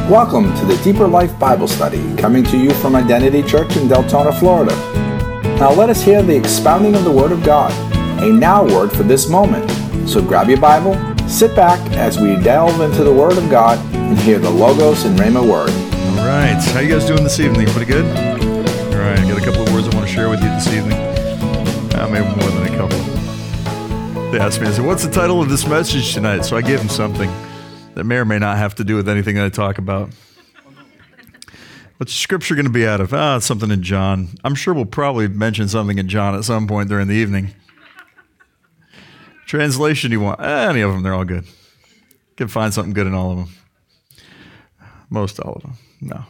Welcome to the Deeper Life Bible Study, coming to you from Identity Church in Deltona, Florida. Now let us hear the expounding of the Word of God, a now word for this moment. So grab your Bible, sit back as we delve into the Word of God and hear the Logos and Rhema Word. All right, how you guys doing this evening? Pretty good? All right, I got a couple of words I want to share with you this evening. Maybe more than a couple. They asked me, I said, what's the title of this message tonight? So I gave them something that may or may not have to do with anything that I talk about. What's scripture going to be out of? It's something in John. I'm sure we'll probably mention something in John at some point during the evening. Translation you want? Any of them, they're all good. You can find something good in all of them. Most all of them. No.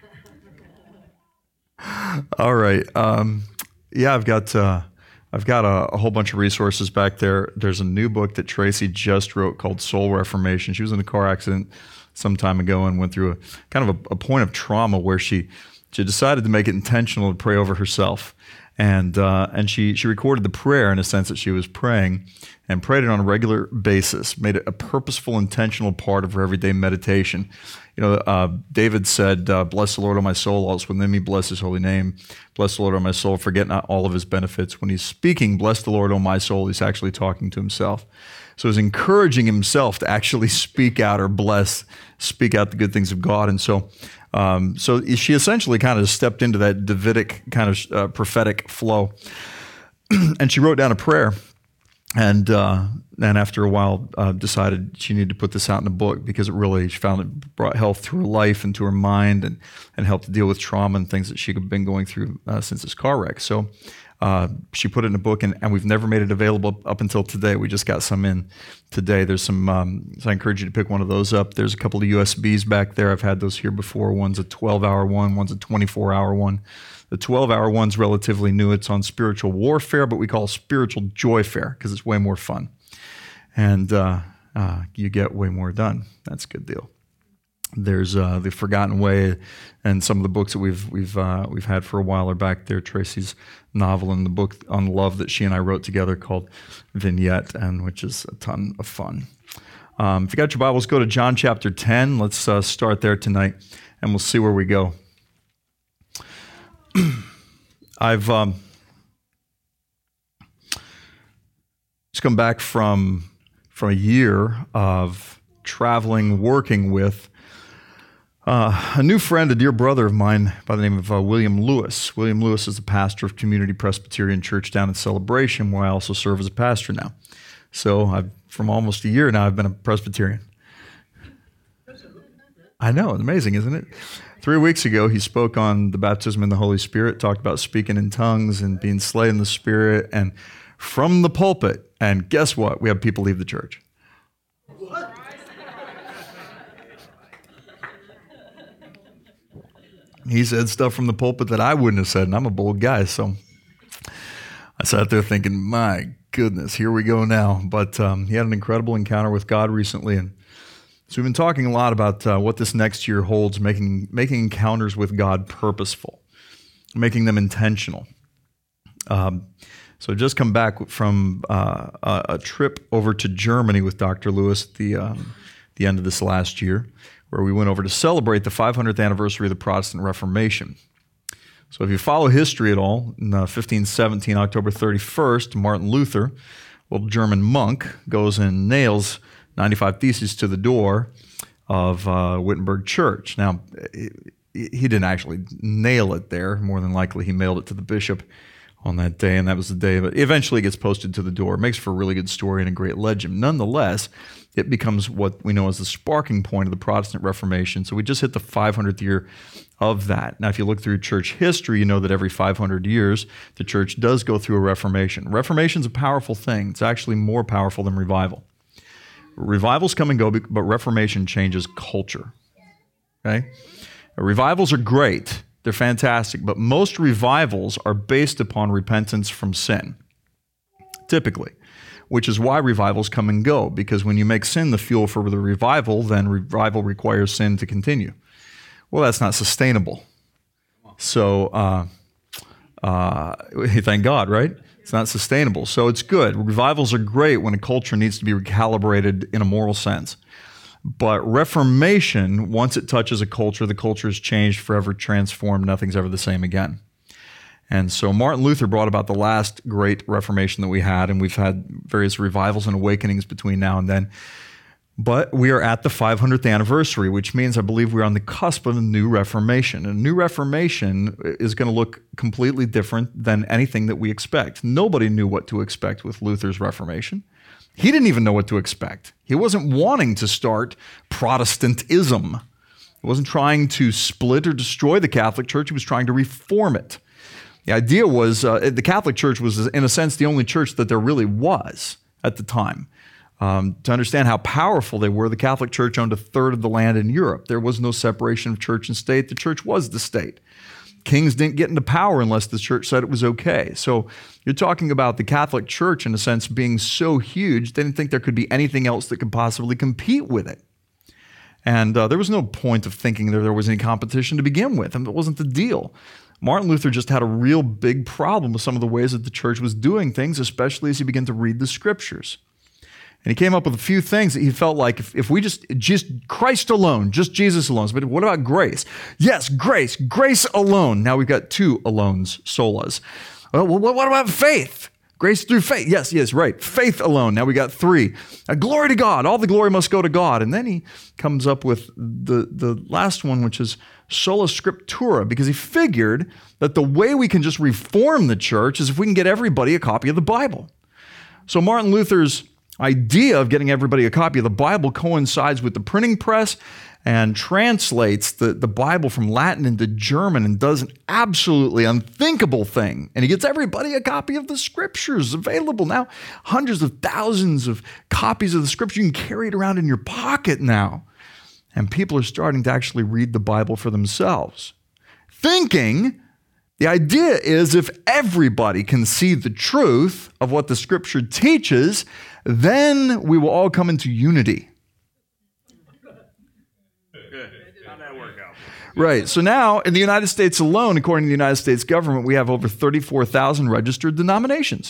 All right. I've got a whole bunch of resources back there. There's a new book that Tracy just wrote called Soul Reformation. She was in a car accident some time ago and went through a point of trauma where she decided to make it intentional to pray over herself. And she recorded the prayer in a sense that she was praying and prayed it on a regular basis, made it a purposeful, intentional part of her everyday meditation. You know, David said, bless the Lord, O my soul, all that's within me, bless his holy name. Bless the Lord, O my soul, forget not all of his benefits. When he's speaking, bless the Lord, O my soul, he's actually talking to himself. So he's encouraging himself to actually speak out or speak out the good things of God. And so she essentially kind of stepped into that Davidic kind of prophetic flow. And she wrote down a prayer. And after a while, decided she needed to put this out in a book because she found it brought health to her life and to her mind and helped to deal with trauma and things that she had been going through since this car wreck. So she put it in a book, and we've never made it available up until today. We just got some in today. There's some, so I encourage you to pick one of those up. There's a couple of USBs back there. I've had those here before. One's a 12-hour one, one's a 24-hour one. The 12-hour one's relatively new. It's on spiritual warfare, but we call it spiritual joy fair because it's way more fun. And you get way more done. That's a good deal. There's The Forgotten Way, and some of the books that we've had for a while are back there. Tracy's novel and the book on love that she and I wrote together called Vignette, and which is a ton of fun. If you got your Bibles, go to John chapter 10. Let's start there tonight, and we'll see where we go. I've just come back from a year of traveling, working with a new friend, a dear brother of mine by the name of William Lewis. William Lewis is the pastor of Community Presbyterian Church down in Celebration, where I also serve as a pastor now. So from almost a year now, I've been a Presbyterian. I know, it's amazing, isn't it? 3 weeks ago, he spoke on the baptism in the Holy Spirit, talked about speaking in tongues and being slain in the Spirit, and from the pulpit. And guess what? We have people leave the church. What? He said stuff from the pulpit that I wouldn't have said, and I'm a bold guy, so I sat there thinking, my goodness, here we go now. But he had an incredible encounter with God recently, and so we've been talking a lot about what this next year holds, making encounters with God purposeful, making them intentional. So just come back from a trip over to Germany with Dr. Lewis at the end of this last year, where we went over to celebrate the 500th anniversary of the Protestant Reformation. So if you follow history at all, in 1517, October 31st, Martin Luther, a little German monk, goes and nails 95 Theses to the door of Wittenberg Church. Now, he didn't actually nail it there. More than likely, he mailed it to the bishop on that day, and that was the day. But eventually, it gets posted to the door. It makes for a really good story and a great legend. Nonetheless, it becomes what we know as the sparking point of the Protestant Reformation. So we just hit the 500th year of that. Now, if you look through church history, you know that every 500 years, the church does go through a Reformation. Reformation's a powerful thing. It's actually more powerful than revival. Revivals come and go, but Reformation changes culture. Okay? Revivals are great. They're fantastic, but most revivals are based upon repentance from sin, typically, which is why revivals come and go, because when you make sin the fuel for the revival, then revival requires sin to continue. Well, that's not sustainable. So, thank God, right? It's not sustainable. So it's good. Revivals are great when a culture needs to be recalibrated in a moral sense. But Reformation, once it touches a culture, the culture is changed, forever transformed. Nothing's ever the same again. And so Martin Luther brought about the last great Reformation that we had, and we've had various revivals and awakenings between now and then. But we are at the 500th anniversary, which means I believe we're on the cusp of a new Reformation. And a new Reformation is going to look completely different than anything that we expect. Nobody knew what to expect with Luther's Reformation. He didn't even know what to expect. He wasn't wanting to start Protestantism. He wasn't trying to split or destroy the Catholic Church. He was trying to reform it. The idea was the Catholic Church was, in a sense, the only church that there really was at the time. To understand how powerful they were, the Catholic Church owned a third of the land in Europe. There was no separation of church and state. The church was the state. Kings didn't get into power unless the church said it was okay. So you're talking about the Catholic Church, in a sense, being so huge, they didn't think there could be anything else that could possibly compete with it. And there was no point of thinking there was any competition to begin with, and that wasn't the deal. Martin Luther just had a real big problem with some of the ways that the church was doing things, especially as he began to read the scriptures. And he came up with a few things that he felt like if we just Christ alone, just Jesus alone. But what about grace? Yes, grace alone. Now we've got two alones, solas. Well, what about faith? Grace through faith. Yes, right. Faith alone. Now we got three. Glory to God. All the glory must go to God. And then he comes up with the last one, which is sola scriptura, because he figured that the way we can just reform the church is if we can get everybody a copy of the Bible. So Martin Luther's idea of getting everybody a copy of the Bible coincides with the printing press and translates the Bible from Latin into German and does an absolutely unthinkable thing. And he gets everybody a copy of the scriptures available now. Hundreds of thousands of copies of the scripture. You can carry it around in your pocket now. And people are starting to actually read the Bible for themselves. Thinking, the idea is if everybody can see the truth of what the scripture teaches, then we will all come into unity. How'd that work out? Right. So now in the United States alone, according to the United States government, we have over 34,000 registered denominations.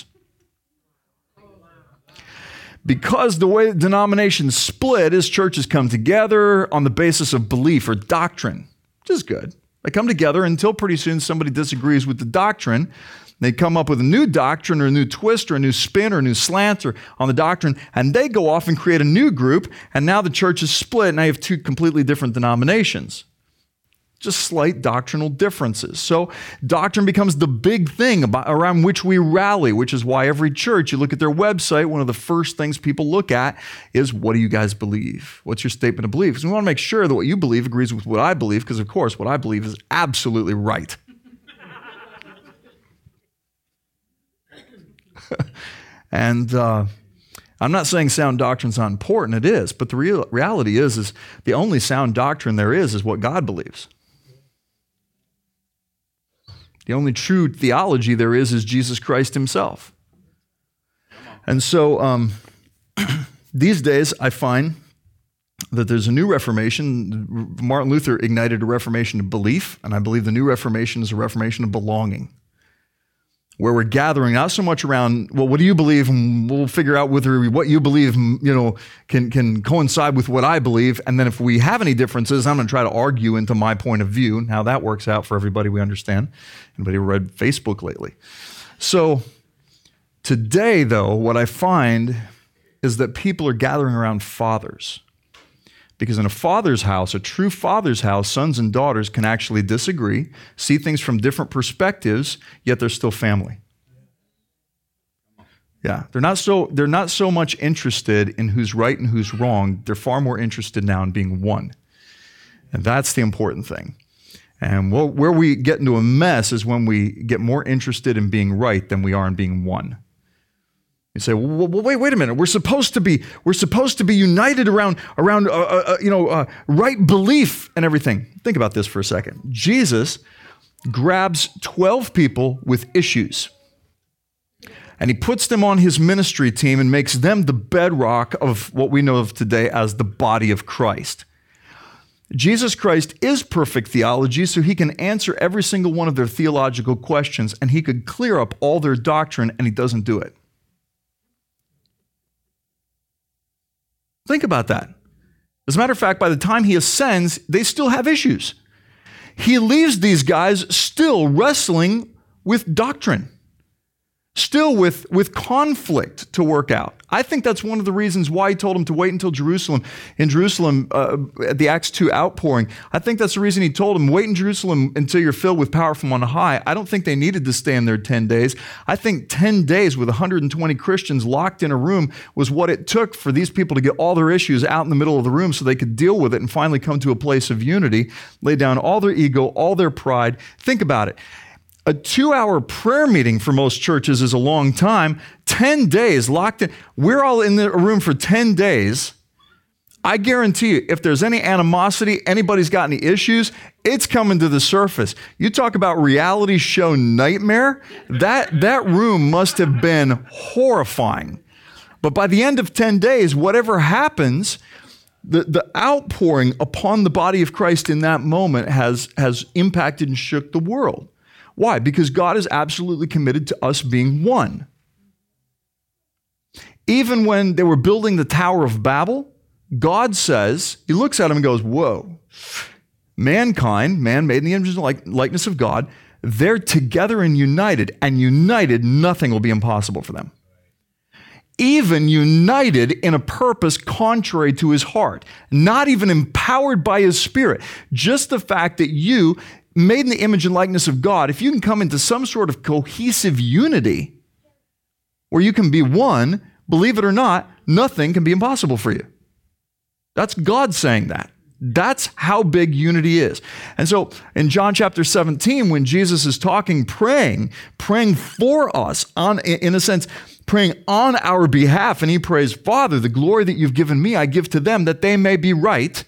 Because the way denominations split is churches come together on the basis of belief or doctrine, which is good. They come together until pretty soon somebody disagrees with the doctrine. They come up with a new doctrine or a new twist or a new spin or a new slant on the doctrine, and they go off and create a new group, and now the church is split, and I have two completely different denominations. Just slight doctrinal differences. So doctrine becomes the big thing around which we rally, which is why every church, you look at their website, one of the first things people look at is, what do you guys believe? What's your statement of belief? Because we want to make sure that what you believe agrees with what I believe, because of course what I believe is absolutely right. And I'm not saying sound doctrine's not important. It is. But the reality is the only sound doctrine there is what God believes. The only true theology there is Jesus Christ himself. And so these days I find that there's a new Reformation. Martin Luther ignited a Reformation of belief, and I believe the new Reformation is a Reformation of belonging, where we're gathering not so much around, well, what do you believe? And we'll figure out whether what you believe, can coincide with what I believe. And then if we have any differences, I'm going to try to argue into my point of view. And how that works out for everybody, we understand. Anybody read Facebook lately? So today, though, what I find is that people are gathering around fathers. Because in a father's house, a true father's house, sons and daughters can actually disagree, see things from different perspectives, yet they're still family. Yeah, they're not so much interested in who's right and who's wrong. They're far more interested now in being one. And that's the important thing. And where we get into a mess is when we get more interested in being right than we are in being one. You say, well, wait a minute. We're supposed to be united around right belief and everything. Think about this for a second. Jesus grabs 12 people with issues, and he puts them on his ministry team and makes them the bedrock of what we know of today as the body of Christ. Jesus Christ is perfect theology, so he can answer every single one of their theological questions, and he could clear up all their doctrine, and he doesn't do it. Think about that. As a matter of fact, by the time he ascends, they still have issues. He leaves these guys still wrestling with doctrine, still with conflict to work out. I think that's one of the reasons why he told them to wait until Jerusalem, at the Acts 2 outpouring. I think that's the reason he told them, wait in Jerusalem until you're filled with power from on high. I don't think they needed to stay in there 10 days. I think 10 days with 120 Christians locked in a room was what it took for these people to get all their issues out in the middle of the room so they could deal with it and finally come to a place of unity, lay down all their ego, all their pride. Think about it. A 2-hour prayer meeting for most churches is a long time. 10 days locked in. We're all in the room for 10 days. I guarantee you, if there's any animosity, anybody's got any issues, it's coming to the surface. You talk about reality show nightmare, that room must have been horrifying. But by the end of 10 days, whatever happens, the outpouring upon the body of Christ in that moment has impacted and shook the world. Why? Because God is absolutely committed to us being one. Even when they were building the Tower of Babel, God says, he looks at them and goes, whoa, mankind, man made in the image and likeness of God, they're together and united, nothing will be impossible for them. Even united in a purpose contrary to his heart, not even empowered by his Spirit. Just the fact that you, made in the image and likeness of God, if you can come into some sort of cohesive unity where you can be one, believe it or not, nothing can be impossible for you. That's God saying that. That's how big unity is. And so in John chapter 17, when Jesus is talking, praying for us, in a sense, praying on our behalf, and he prays, Father, the glory that you've given me, I give to them that they may be right.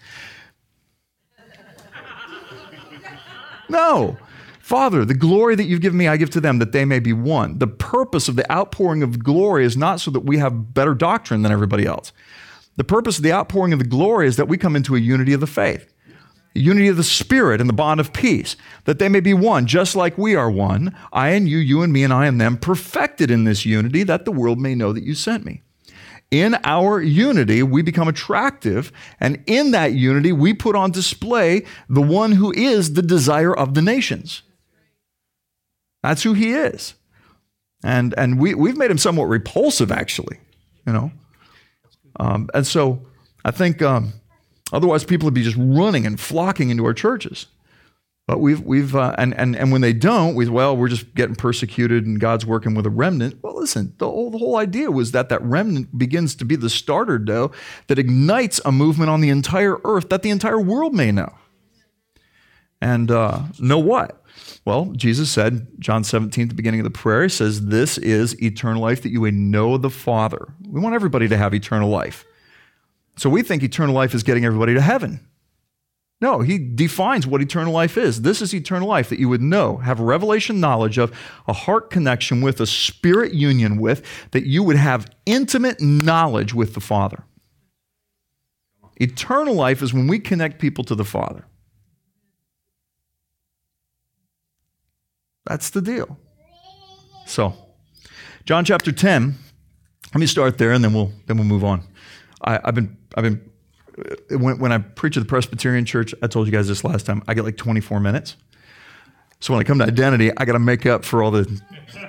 No. Father, the glory that you've given me, I give to them that they may be one. The purpose of the outpouring of glory is not so that we have better doctrine than everybody else. The purpose of the outpouring of the glory is that we come into a unity of the faith, a unity of the Spirit and the bond of peace, that they may be one, just like we are one, I and you and me and I and them, perfected in this unity, that the world may know that you sent me. In our unity, we become attractive, and in that unity, we put on display the one who is the desire of the nations. That's who he is. And we've made him somewhat repulsive, actually, you know. And so I think otherwise people would be just running and flocking into our churches. But and when they don't, we're just getting persecuted and God's working with a remnant. Well, listen, the whole idea was that remnant begins to be the starter dough that ignites a movement on the entire earth that the entire world may know. And know what? Well, Jesus said, John 17, at the beginning of the prayer, he says, this is eternal life, that you may know the Father. We want everybody to have eternal life. So we think eternal life is getting everybody to heaven. No, he defines what eternal life is. This is eternal life, that you would know, have revelation knowledge of, a heart connection with, a spirit union with, that you would have intimate knowledge with the Father. Eternal life is when we connect people to the Father. That's the deal. So, John chapter 10, let me start there and then we'll move on. When I preach at the Presbyterian Church, I told you guys this last time, I get like 24 minutes. So when I come to identity, I got to make up for all the...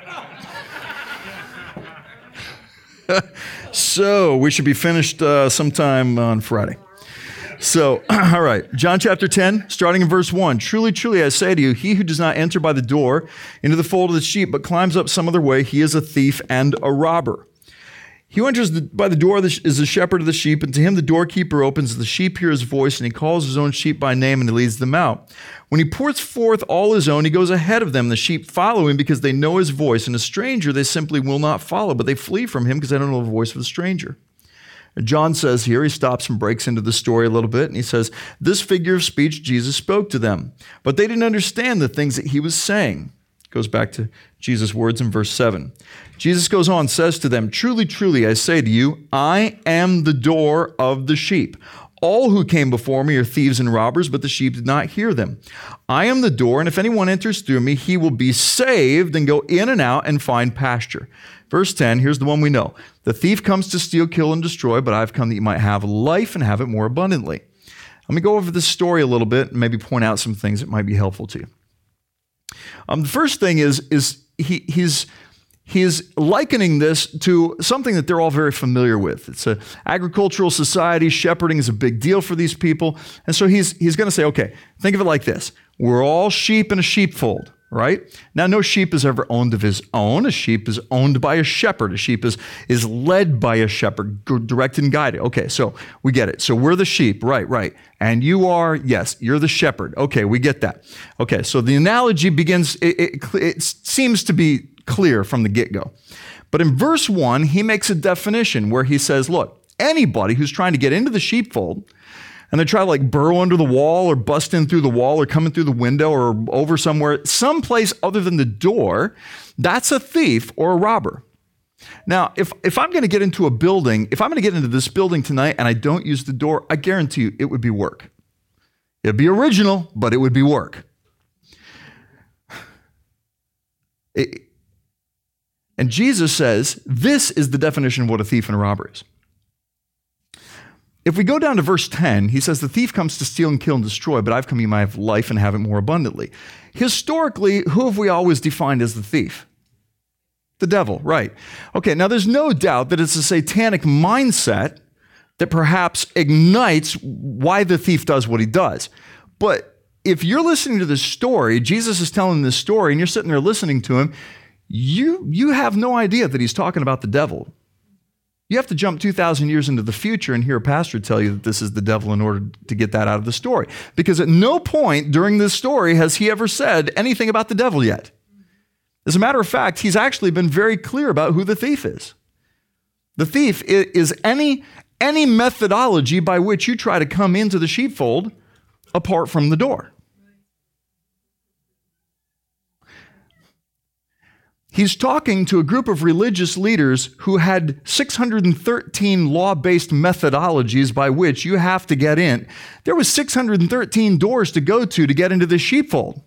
So we should be finished sometime on Friday. So, all right, John chapter 10, starting in verse 1. Truly, truly, I say to you, he who does not enter by the door into the fold of the sheep, but climbs up some other way, he is a thief and a robber. He who enters by the door is the shepherd of the sheep, and to him the doorkeeper opens. The sheep hear his voice, and he calls his own sheep by name, and he leads them out. When he pours forth all his own, he goes ahead of them. The sheep follow him because they know his voice, and a stranger they simply will not follow, but they flee from him because they don't know the voice of the stranger. John says here, he stops and breaks into the story a little bit, and he says, this figure of speech Jesus spoke to them, but they didn't understand the things that he was saying. Goes back to Jesus' words in verse 7. Jesus goes on, says to them, truly, truly, I say to you, I am the door of the sheep. All who came before me are thieves and robbers, but the sheep did not hear them. I am the door, and if anyone enters through me, he will be saved and go in and out and find pasture. Verse 10, here's the one we know. The thief comes to steal, kill, and destroy, but I've come that you might have life and have it more abundantly. Let me go over this story a little bit and maybe point out some things that might be helpful to you. The first thing is he's likening this to something that they're all very familiar with. It's an agricultural society. Shepherding is a big deal for these people. And so he's going to say, okay, think of it like this. We're all sheep in a sheepfold, right? Now, no sheep is ever owned of his own. A sheep is owned by a shepherd. A sheep is led by a shepherd, directed and guided. Okay, so we get it. So we're the sheep, right. And you are, yes, you're the shepherd. Okay, we get that. Okay, so the analogy begins, it seems to be clear from the get-go. But in verse 1, he makes a definition where he says, look, anybody who's trying to get into the sheepfold and they try to like burrow under the wall or bust in through the wall or come in through the window or over somewhere, someplace other than the door, that's a thief or a robber. Now, if I'm going to get into a building, if I'm going to get into this building tonight and I don't use the door, I guarantee you it would be work. It'd be original, but it would be work. And Jesus says, this is the definition of what a thief and a robber is. If we go down to verse 10, he says, the thief comes to steal and kill and destroy, but I've come that you might have life and have it more abundantly. Historically, who have we always defined as the thief? The devil, right. Okay, now there's no doubt that it's a satanic mindset that perhaps ignites why the thief does what he does. But if you're listening to this story, Jesus is telling this story, and you're sitting there listening to him, you have no idea that he's talking about the devil. You have to jump 2,000 years into the future and hear a pastor tell you that this is the devil in order to get that out of the story. Because at no point during this story has he ever said anything about the devil yet. As a matter of fact, he's actually been very clear about who the thief is. The thief is any methodology by which you try to come into the sheepfold apart from the door. He's talking to a group of religious leaders who had 613 law-based methodologies by which you have to get in. There was 613 doors to go to get into the sheepfold.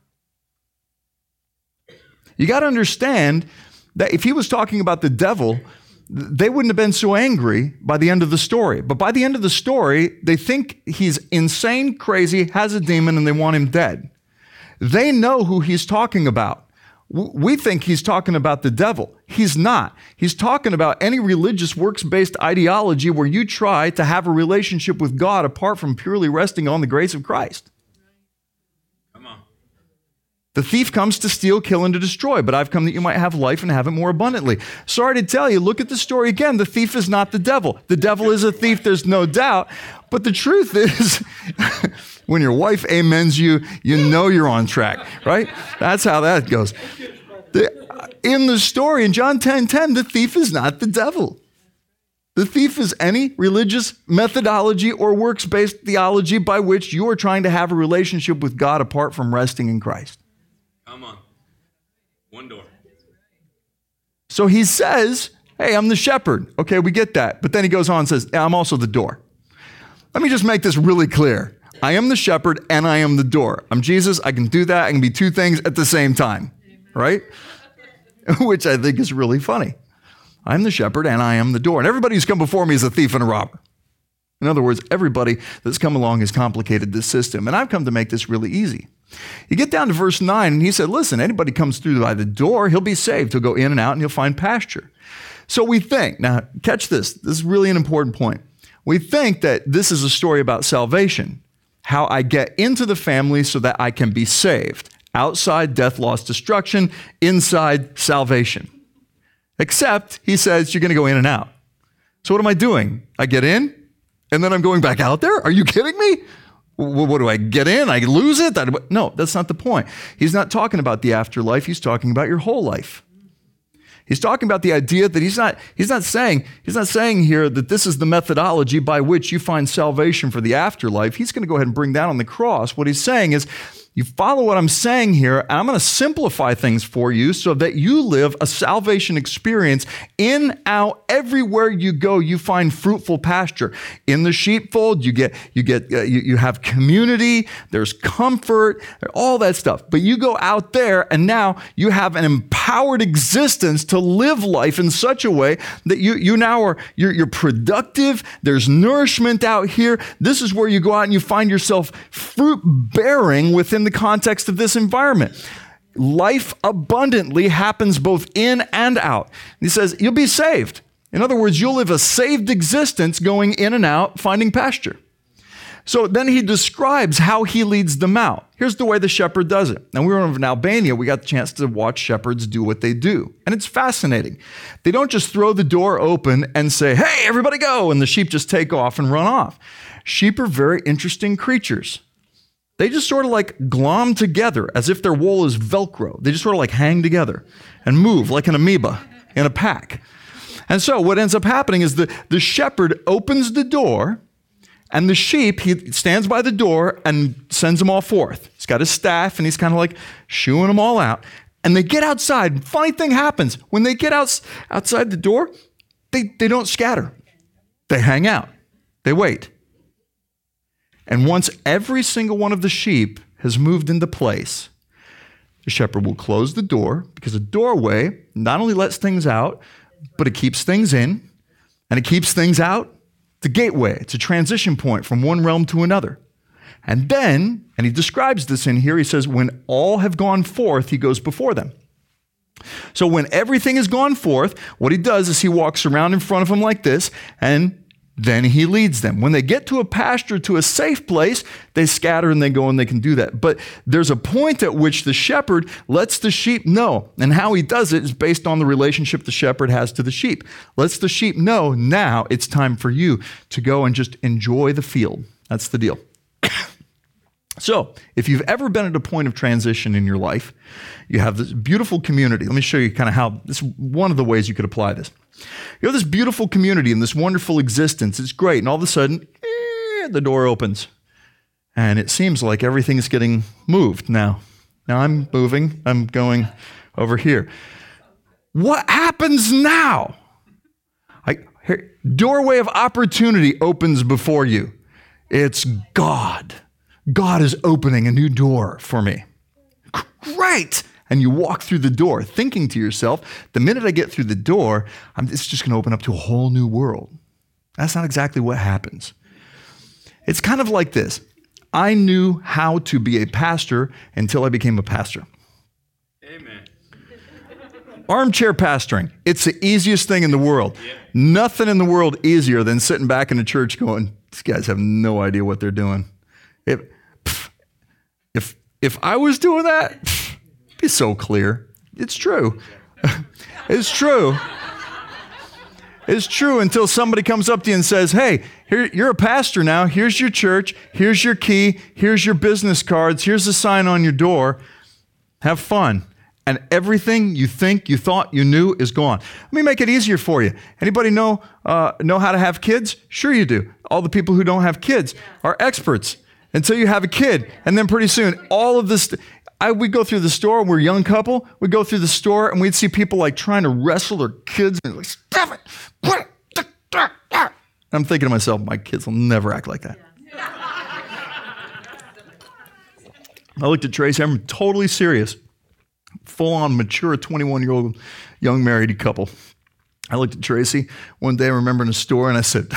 You got to understand that if he was talking about the devil, they wouldn't have been so angry by the end of the story. But by the end of the story, they think he's insane, crazy, has a demon, and they want him dead. They know who he's talking about. We think he's talking about the devil. He's not. He's talking about any religious works-based ideology where you try to have a relationship with God apart from purely resting on the grace of Christ. Come on. The thief comes to steal, kill, and to destroy, but I've come that you might have life and have it more abundantly. Sorry to tell you, look at the story again. The thief is not the devil. The devil is a thief, there's no doubt. But the truth is, when your wife amens you, you know you're on track, right? That's how that goes. In the story, in John 10:10, the thief is not the devil. The thief is any religious methodology or works-based theology by which you are trying to have a relationship with God apart from resting in Christ. Come on. One door. So he says, hey, I'm the shepherd. Okay, we get that. But then he goes on and says, I'm also the door. Let me just make this really clear. I am the shepherd and I am the door. I'm Jesus. I can do that. I can be two things at the same time, right? Which I think is really funny. I'm the shepherd and I am the door. And everybody who's come before me is a thief and a robber. In other words, everybody that's come along has complicated this system. And I've come to make this really easy. You get down to verse 9 and he said, listen, anybody comes through by the door, he'll be saved. He'll go in and out and he'll find pasture. So we think, now catch this. This is really an important point. We think that this is a story about salvation, how I get into the family so that I can be saved. Outside, death, loss, destruction. Inside, salvation. Except, he says, you're going to go in and out. So what am I doing? I get in, and then I'm going back out there? Are you kidding me? What do I get in? I lose it? No, that's not the point. He's not talking about the afterlife. He's talking about your whole life. He's talking about the idea that he's not saying here that this is the methodology by which you find salvation for the afterlife. He's going to go ahead and bring that on the cross. What he's saying is, You follow what I'm saying here, and I'm going to simplify things for you so that you live a salvation experience in, out, everywhere you go. You find fruitful pasture. In the sheepfold, you have community. There's comfort, all that stuff. But you go out there, and now you have an empowered existence to live life in such a way that you're productive. There's nourishment out here. This is where you go out and you find yourself fruit bearing within the context of this environment. Life abundantly happens both in and out. He says, you'll be saved. In other words, you'll live a saved existence going in and out, finding pasture. So then he describes how he leads them out. Here's the way the shepherd does it. Now, we were in Albania. We got the chance to watch shepherds do what they do. And it's fascinating. They don't just throw the door open and say, hey, everybody go, and the sheep just take off and run off. Sheep are very interesting creatures. They just sort of like glom together as if their wool is Velcro. They just sort of like hang together and move like an amoeba in a pack. And so what ends up happening is the shepherd opens the door, and the sheep, he stands by the door and sends them all forth. He's got his staff, and he's kind of like shooing them all out. And they get outside. Funny thing happens. When they get outside the door, they don't scatter. They hang out. They wait. And once every single one of the sheep has moved into place, the shepherd will close the door, because a doorway not only lets things out, but it keeps things in, and it keeps things out. The gateway, it's a transition point from one realm to another. And then, and he describes this in here, he says, when all have gone forth, he goes before them. So when everything has gone forth, what he does is he walks around in front of them like this, and then he leads them. When they get to a pasture, to a safe place, they scatter and they go and they can do that. But there's a point at which the shepherd lets the sheep know, and how he does it is based on the relationship the shepherd has to the sheep. Lets the sheep know, now it's time for you to go and just enjoy the field. That's the deal. So, if you've ever been at a point of transition in your life, you have this beautiful community. Let me show you kind of how, this is one of the ways you could apply this. You have this beautiful community and this wonderful existence. It's great. And all of a sudden, the door opens. And it seems like everything's getting moved now. Now I'm moving. I'm going over here. What happens now? Doorway of opportunity opens before you. It's God. God is opening a new door for me. Great. And you walk through the door thinking to yourself, the minute I get through the door, it's just going to open up to a whole new world. That's not exactly what happens. It's kind of like this. I knew how to be a pastor until I became a pastor. Amen. Armchair pastoring. It's the easiest thing in the world. Yeah. Nothing in the world easier than sitting back in a church going, these guys have no idea what they're doing. If I was doing that, it'd be so clear. It's true. It's true. It's true until somebody comes up to you and says, hey, here, you're a pastor now. Here's your church. Here's your key. Here's your business cards. Here's the sign on your door. Have fun. And everything you think, you thought, you knew is gone. Let me make it easier for you. Anybody know how to have kids? Sure you do. All the people who don't have kids are experts until you have a kid. And then pretty soon, all of this... we'd go through the store, we're a young couple, we'd go through the store and we'd see people like trying to wrestle their kids and like, stop it. I'm thinking to myself, my kids will never act like that. I looked at Tracy, I'm totally serious. Full-on mature 21-year-old young married couple. I looked at Tracy one day, I remember in a store, and I said,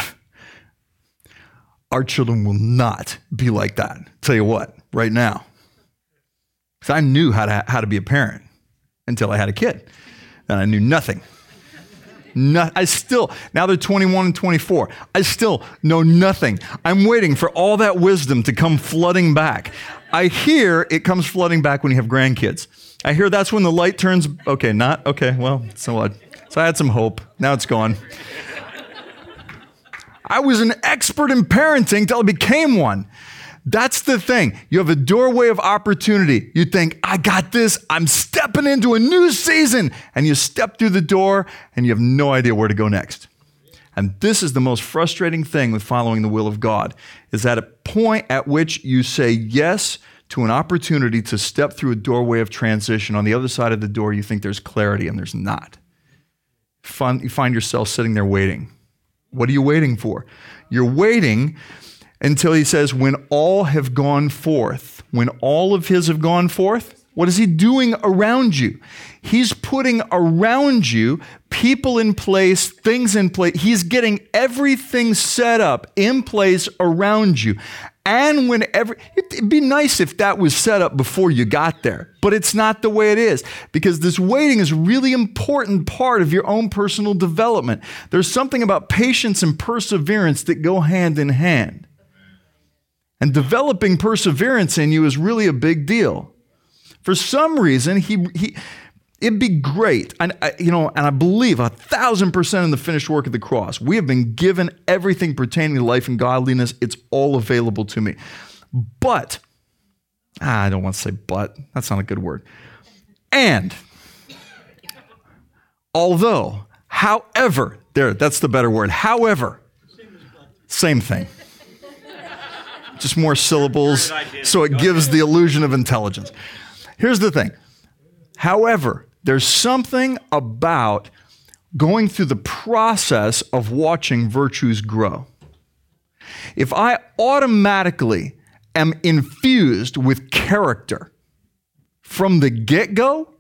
our children will not be like that. Tell you what, right now. Because I knew how to be a parent until I had a kid. And I knew nothing. Now they're 21 and 24. I still know nothing. I'm waiting for all that wisdom to come flooding back. I hear it comes flooding back when you have grandkids. I hear that's when the light turns, so what? So I had some hope. Now it's gone. I was an expert in parenting till I became one. That's the thing. You have a doorway of opportunity. You think, I got this. I'm stepping into a new season. And you step through the door and you have no idea where to go next. And this is the most frustrating thing with following the will of God, is at a point at which you say yes to an opportunity to step through a doorway of transition. On the other side of the door, you think there's clarity, and there's not. You find yourself sitting there waiting. What are you waiting for? You're waiting until he says, when all have gone forth. When all of his have gone forth, what is he doing around you? He's putting around you people in place, things in place. He's getting everything set up in place around you. And it'd be nice if that was set up before you got there, but it's not the way it is, because this waiting is a really important part of your own personal development. There's something about patience and perseverance that go hand in hand. And developing perseverance in you is really a big deal. For some reason, it'd be great. And I believe 1,000% in the finished work of the cross. We have been given everything pertaining to life and godliness. It's all available to me. But, I don't want to say but. That's not a good word. And, although, however, that's the better word. However, same thing. Just more syllables, so it gives the illusion of intelligence. Here's the thing. However, there's something about going through the process of watching virtues grow. If I automatically am infused with character from the get-go,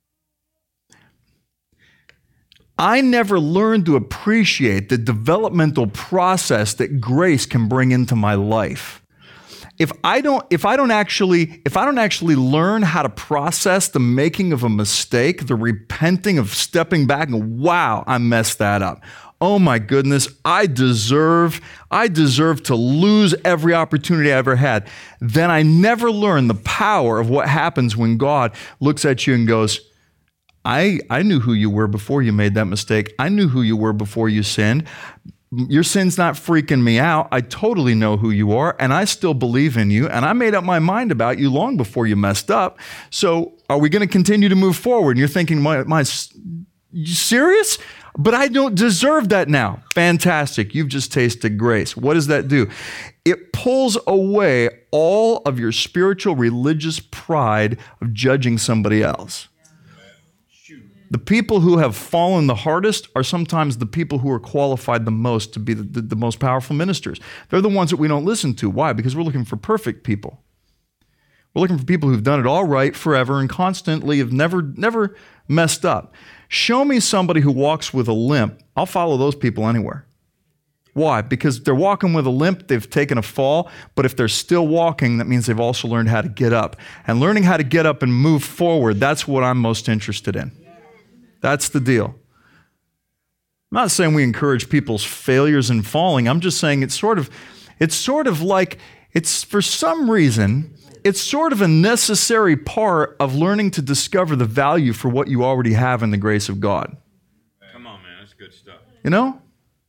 I never learned to appreciate the developmental process that grace can bring into my life. If I don't actually learn how to process the making of a mistake, the repenting of stepping back and, wow, I messed that up. Oh my goodness, I deserve to lose every opportunity I ever had. Then I never learn the power of what happens when God looks at you and goes, I knew who you were before you made that mistake. I knew who you were before you sinned. Your sin's not freaking me out. I totally know who you are, and I still believe in you, and I made up my mind about you long before you messed up. So are we going to continue to move forward? And you're thinking, you serious? But I don't deserve that now. Fantastic. You've just tasted grace. What does that do? It pulls away all of your spiritual, religious pride of judging somebody else. The people who have fallen the hardest are sometimes the people who are qualified the most to be the most powerful ministers. They're the ones that we don't listen to. Why? Because we're looking for perfect people. We're looking for people who've done it all right forever and constantly have never messed up. Show me somebody who walks with a limp. I'll follow those people anywhere. Why? Because they're walking with a limp, they've taken a fall, but if they're still walking, that means they've also learned how to get up. And learning how to get up and move forward, that's what I'm most interested in. That's the deal. I'm not saying we encourage people's failures and falling. I'm just saying it's sort of like, for some reason, it's sort of a necessary part of learning to discover the value for what you already have in the grace of God. Come on, man. That's good stuff. You know?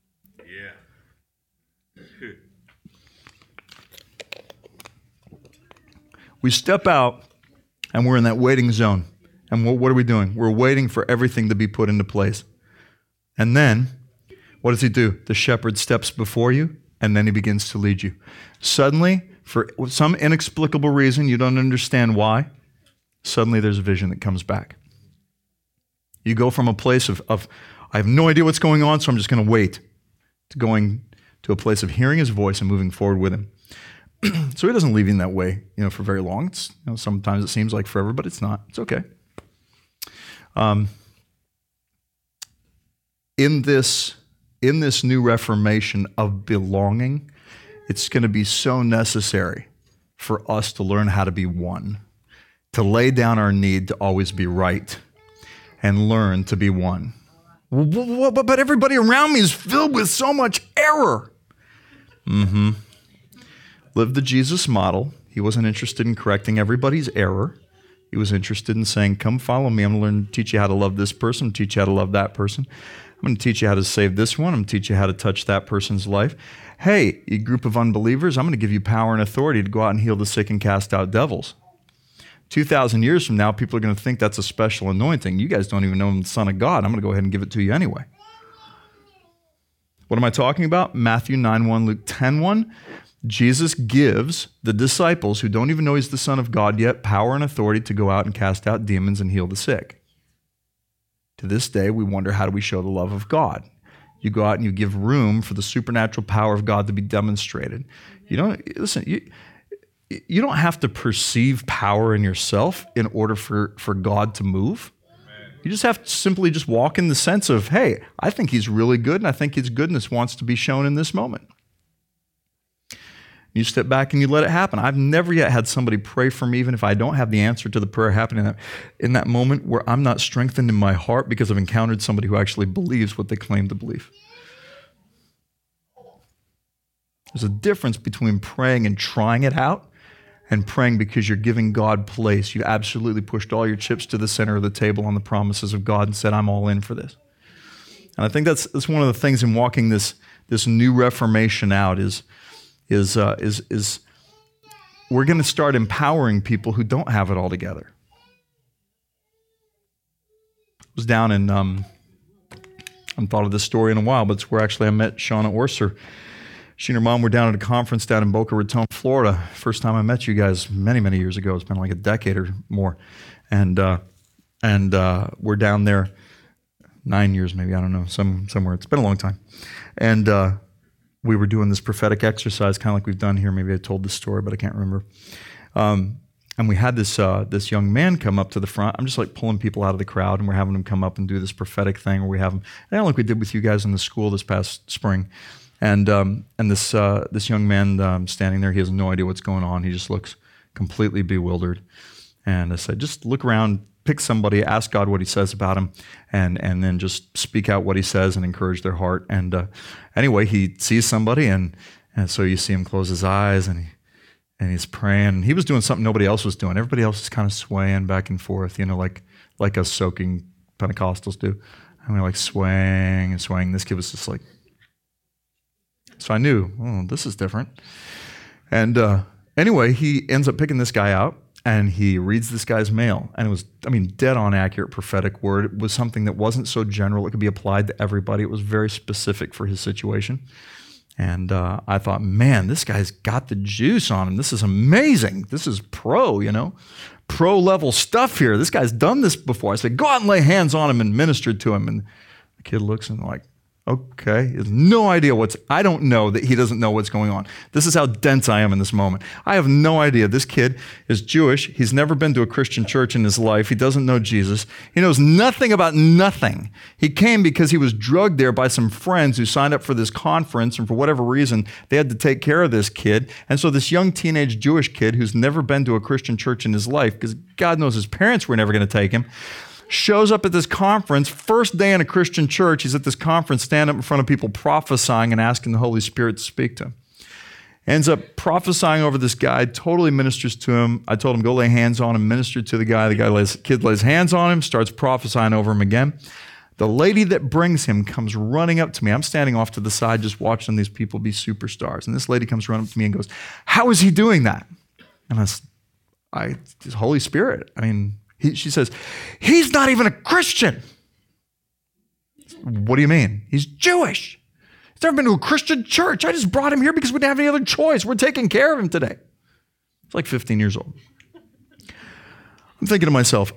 Yeah. We step out and we're in that waiting zone. And what are we doing? We're waiting for everything to be put into place. And then, what does he do? The shepherd steps before you, and then he begins to lead you. Suddenly, for some inexplicable reason, you don't understand why, suddenly there's a vision that comes back. You go from a place of I have no idea what's going on, so I'm just going to wait, to going to a place of hearing his voice and moving forward with him. So he doesn't leave you in that way, for very long. It's, sometimes it seems like forever, but it's not. It's okay. In this new reformation of belonging, it's going to be so necessary for us to learn how to be one, to lay down our need to always be right, and learn to be one. But everybody around me is filled with so much error. Live the Jesus model. He wasn't interested in correcting everybody's error. He was interested in saying, come follow me. I'm going to teach you how to love this person, teach you how to love that person. I'm going to teach you how to save this one. I'm going to teach you how to touch that person's life. Hey, you group of unbelievers, I'm going to give you power and authority to go out and heal the sick and cast out devils. 2,000 years from now, people are going to think that's a special anointing. You guys don't even know I'm the Son of God. I'm going to go ahead and give it to you anyway. What am I talking about? Matthew 9:1, Luke 10:1. Jesus gives the disciples who don't even know he's the Son of God yet power and authority to go out and cast out demons and heal the sick. To this day, we wonder, how do we show the love of God? You go out and you give room for the supernatural power of God to be demonstrated. You don't, listen, you don't have to perceive power in yourself in order for God to move. You just have to simply just walk in the sense of, hey, I think he's really good, and I think his goodness wants to be shown in this moment. You step back and you let it happen. I've never yet had somebody pray for me, even if I don't have the answer to the prayer happening in that moment, where I'm not strengthened in my heart because I've encountered somebody who actually believes what they claim to believe. There's a difference between praying and trying it out and praying because you're giving God place. You absolutely pushed all your chips to the center of the table on the promises of God and said, I'm all in for this. And I think that's one of the things in walking this new reformation out is we're going to start empowering people who don't have it all together. I was down in, I haven't thought of this story in a while, but it's where actually I met Shauna Orser. She and her mom were down at a conference down in Boca Raton, Florida. First time I met you guys many, many years ago. It's been like a decade or more. And we're down there 9 years maybe, I don't know, somewhere. It's been a long time. And we were doing this prophetic exercise, kind of like we've done here. Maybe I told this story, but I can't remember. And we had this young man come up to the front. I'm just like pulling people out of the crowd, and we're having them come up and do this prophetic thing where we have them, kind of like we did with you guys in the school this past spring. And this young man standing there, he has no idea what's going on. He just looks completely bewildered. And I said, just look around, pick somebody, ask God what he says about him, and then just speak out what he says and encourage their heart. And anyway, he sees somebody, and so you see him close his eyes, and he's praying. He was doing something nobody else was doing. Everybody else is kind of swaying back and forth, like us soaking Pentecostals do. And we're like swaying and swaying. This kid was just like... So I knew, oh, this is different. And anyway, he ends up picking this guy out, and he reads this guy's mail. And it was, dead on accurate prophetic word. It was something that wasn't so general. It could be applied to everybody. It was very specific for his situation. And I thought, man, this guy's got the juice on him. This is amazing. This is pro-level stuff here. This guy's done this before. I said, go out and lay hands on him and minister to him. And the kid looks and like, okay, he has no idea I don't know that he doesn't know what's going on. This is how dense I am in this moment. I have no idea. This kid is Jewish. He's never been to a Christian church in his life. He doesn't know Jesus. He knows nothing about nothing. He came because he was drugged there by some friends who signed up for this conference, and for whatever reason, they had to take care of this kid. And so this young teenage Jewish kid who's never been to a Christian church in his life, because God knows his parents were never going to take him, shows up at this conference, first day in a Christian church. He's at this conference, standing up in front of people prophesying and asking the Holy Spirit to speak to him. Ends up prophesying over this guy, totally ministers to him. I told him, go lay hands on him, minister to the guy. The kid lays hands on him, starts prophesying over him again. The lady that brings him comes running up to me. I'm standing off to the side just watching these people be superstars. And this lady comes running up to me and goes, how is he doing that? And I said, Holy Spirit. She says, he's not even a Christian. What do you mean? He's Jewish. He's never been to a Christian church. I just brought him here because we didn't have any other choice. We're taking care of him today. He's like 15 years old. I'm thinking to myself,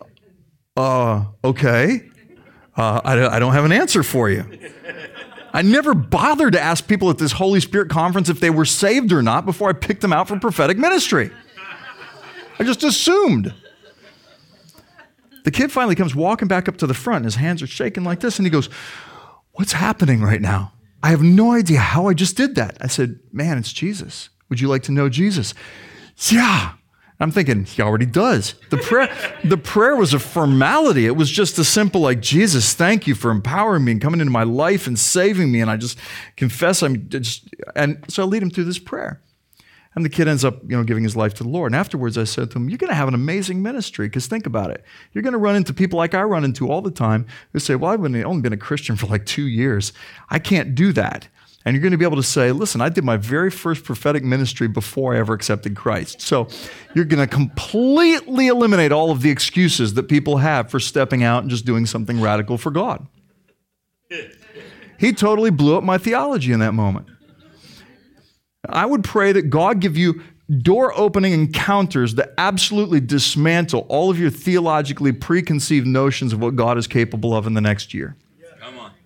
okay, I don't have an answer for you. I never bothered to ask people at this Holy Spirit conference if they were saved or not before I picked them out for prophetic ministry. I just assumed. The kid finally comes walking back up to the front, and his hands are shaking like this, and he goes, what's happening right now? I have no idea how I just did that. I said, man, it's Jesus. Would you like to know Jesus? Yeah. I'm thinking, he already does. The prayer was a formality. It was just a simple, like, Jesus, thank you for empowering me and coming into my life and saving me, and I just confess and so I lead him through this prayer. And the kid ends up, giving his life to the Lord. And afterwards, I said to him, you're going to have an amazing ministry, because think about it. You're going to run into people like I run into all the time who say, well, I've only been a Christian for like 2 years. I can't do that. And you're going to be able to say, listen, I did my very first prophetic ministry before I ever accepted Christ. So you're going to completely eliminate all of the excuses that people have for stepping out and just doing something radical for God. He totally blew up my theology in that moment. I would pray that God give you door-opening encounters that absolutely dismantle all of your theologically preconceived notions of what God is capable of in the next year. Come on.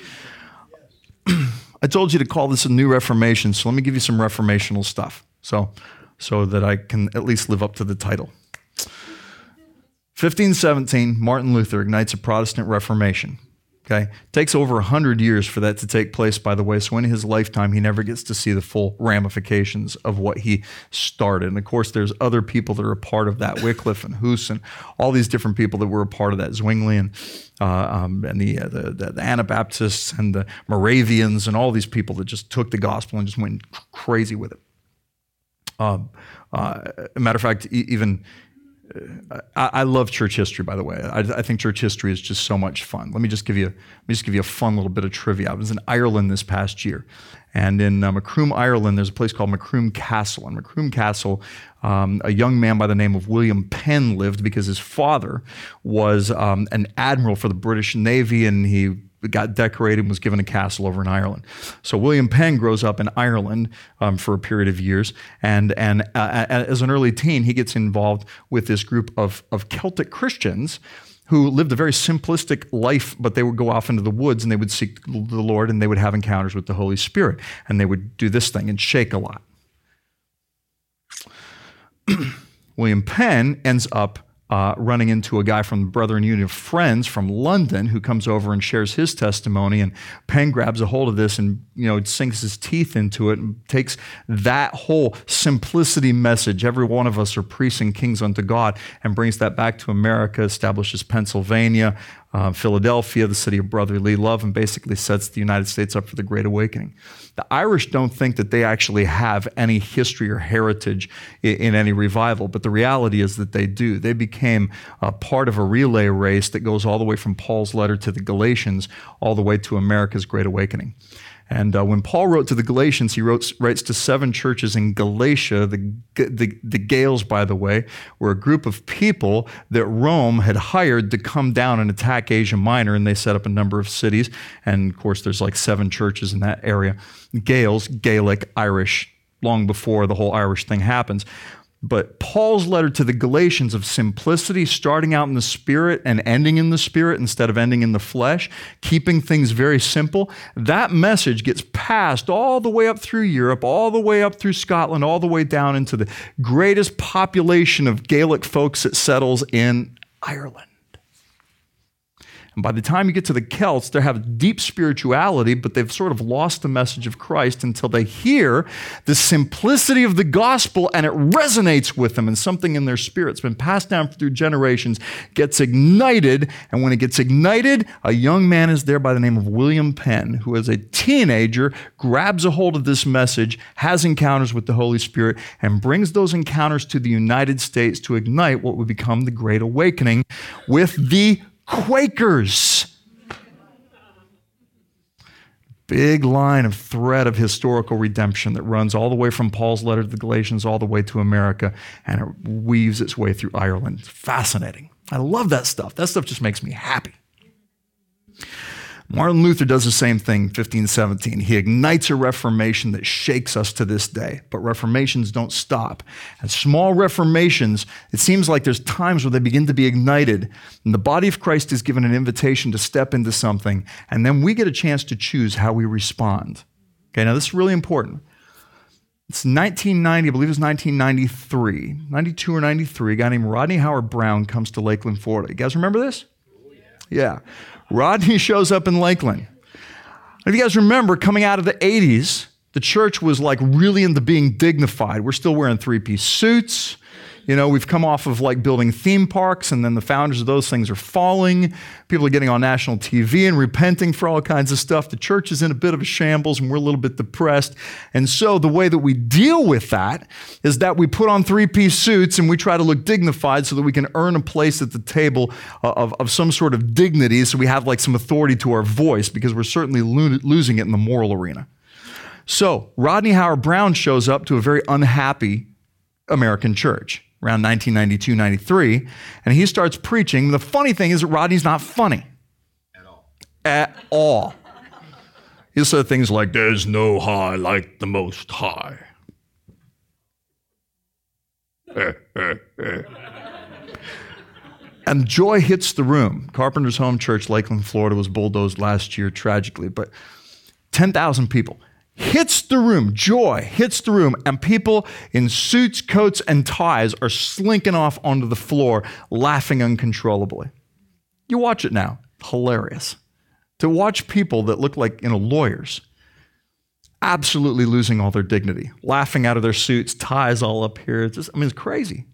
I told you to call this a new Reformation, so let me give you some reformational stuff so that I can at least live up to the title. 1517, Martin Luther ignites a Protestant Reformation. Okay, takes over 100 years for that to take place, by the way, so in his lifetime, he never gets to see the full ramifications of what he started. And of course, there's other people that are a part of that, Wycliffe and Hus and all these different people that were a part of that, Zwingli and the Anabaptists and the Moravians and all these people that just took the gospel and just went crazy with it. Matter of fact, even... I love church history, by the way. I think church history is just so much fun. Let me just give you a fun little bit of trivia. I was in Ireland this past year, and in Macroom, Ireland, there's a place called Macroom Castle. And Macroom Castle, a young man by the name of William Penn lived because his father was an admiral for the British Navy, and he got decorated and was given a castle over in Ireland. So William Penn grows up in Ireland for a period of years, and as an early teen, he gets involved with this group of Celtic Christians who lived a very simplistic life, but they would go off into the woods and they would seek the Lord and they would have encounters with the Holy Spirit, and they would do this thing and shake a lot. William Penn ends up running into a guy from the Brethren Union of Friends from London who comes over and shares his testimony, and Penn grabs a hold of this and sinks his teeth into it and takes that whole simplicity message, every one of us are priests and kings unto God, and brings that back to America, establishes Pennsylvania, Philadelphia, the city of brotherly love, and basically sets the United States up for the Great Awakening. The Irish don't think that they actually have any history or heritage in any revival, but the reality is that they do. They became part of a relay race that goes all the way from Paul's letter to the Galatians, all the way to America's Great Awakening. And when Paul wrote to the Galatians, he writes to 7 churches in Galatia. The Gales, by the way, were a group of people that Rome had hired to come down and attack Asia Minor, and they set up a number of cities. And of course, there's like 7 churches in that area. Gales, Gaelic, Irish, long before the whole Irish thing happens. But Paul's letter to the Galatians of simplicity, starting out in the Spirit and ending in the Spirit instead of ending in the flesh, keeping things very simple, that message gets passed all the way up through Europe, all the way up through Scotland, all the way down into the greatest population of Gaelic folks that settles in Ireland. And by the time you get to the Celts, they have deep spirituality, but they've sort of lost the message of Christ until they hear the simplicity of the gospel and it resonates with them, and something in their spirit's been passed down through generations, gets ignited, and when it gets ignited, a young man is there by the name of William Penn, who as a teenager grabs a hold of this message, has encounters with the Holy Spirit, and brings those encounters to the United States to ignite what would become the Great Awakening with the Quakers. Big line of thread of historical redemption that runs all the way from Paul's letter to the Galatians all the way to America, and it weaves its way through Ireland. It's fascinating. I love that stuff. That stuff just makes me happy. Martin Luther does the same thing, 1517. He ignites a reformation that shakes us to this day. But reformations don't stop. And small reformations, it seems like there's times where they begin to be ignited, and the body of Christ is given an invitation to step into something, and then we get a chance to choose how we respond. Okay, now this is really important. It's 1990, I believe it was 1993, 92 or 93, a guy named Rodney Howard Brown comes to Lakeland, Florida. You guys remember this? Yeah. Rodney shows up in Lakeland. If you guys remember, coming out of the 80s, the church was like really into being dignified. We're still wearing 3-piece suits. We've come off of like building theme parks, and then the founders of those things are falling. People are getting on national TV and repenting for all kinds of stuff. The church is in a bit of a shambles, and we're a little bit depressed. And so the way that we deal with that is that we put on 3-piece suits and we try to look dignified so that we can earn a place at the table of some sort of dignity, so we have like some authority to our voice, because we're certainly losing it in the moral arena. So Rodney Howard Brown shows up to a very unhappy American church around 1992, 93, and he starts preaching. The funny thing is that Rodney's not funny. At all. He'll say things like, "There's no high like the Most High." And joy hits the room. Carpenter's Home Church, Lakeland, Florida, was bulldozed last year tragically, but 10,000 people. Hits the room, joy hits the room, and people in suits, coats, and ties are slinking off onto the floor, laughing uncontrollably. You watch it now, hilarious. To watch people that look like, lawyers, absolutely losing all their dignity, laughing out of their suits, ties all up here. It's crazy.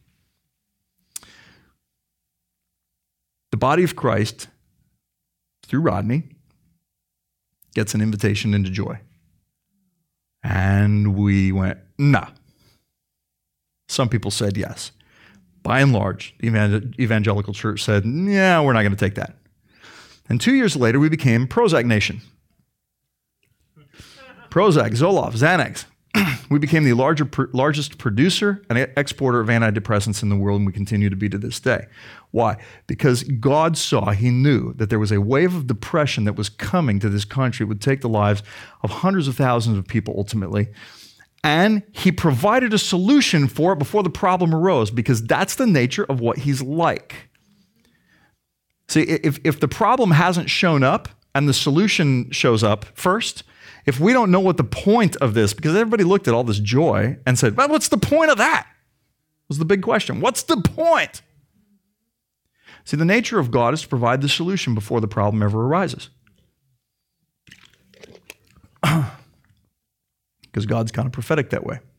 The body of Christ, through Rodney, gets an invitation into joy. And we went, nah. Some people said yes. By and large, the evangelical church said, yeah, we're not going to take that. And 2 years later, we became Prozac Nation. Prozac, Zoloft, Xanax. We became the largest producer and exporter of antidepressants in the world, and we continue to be to this day. Why? Because God saw, he knew that there was a wave of depression that was coming to this country. It would take the lives of hundreds of thousands of people ultimately. And he provided a solution for it before the problem arose, because that's the nature of what he's like. See, if the problem hasn't shown up and the solution shows up first, if we don't know what the point of this, because everybody looked at all this joy and said, well, what's the point of that? Was the big question. What's the point? See, the nature of God is to provide the solution before the problem ever arises. Because God's kind of prophetic that way.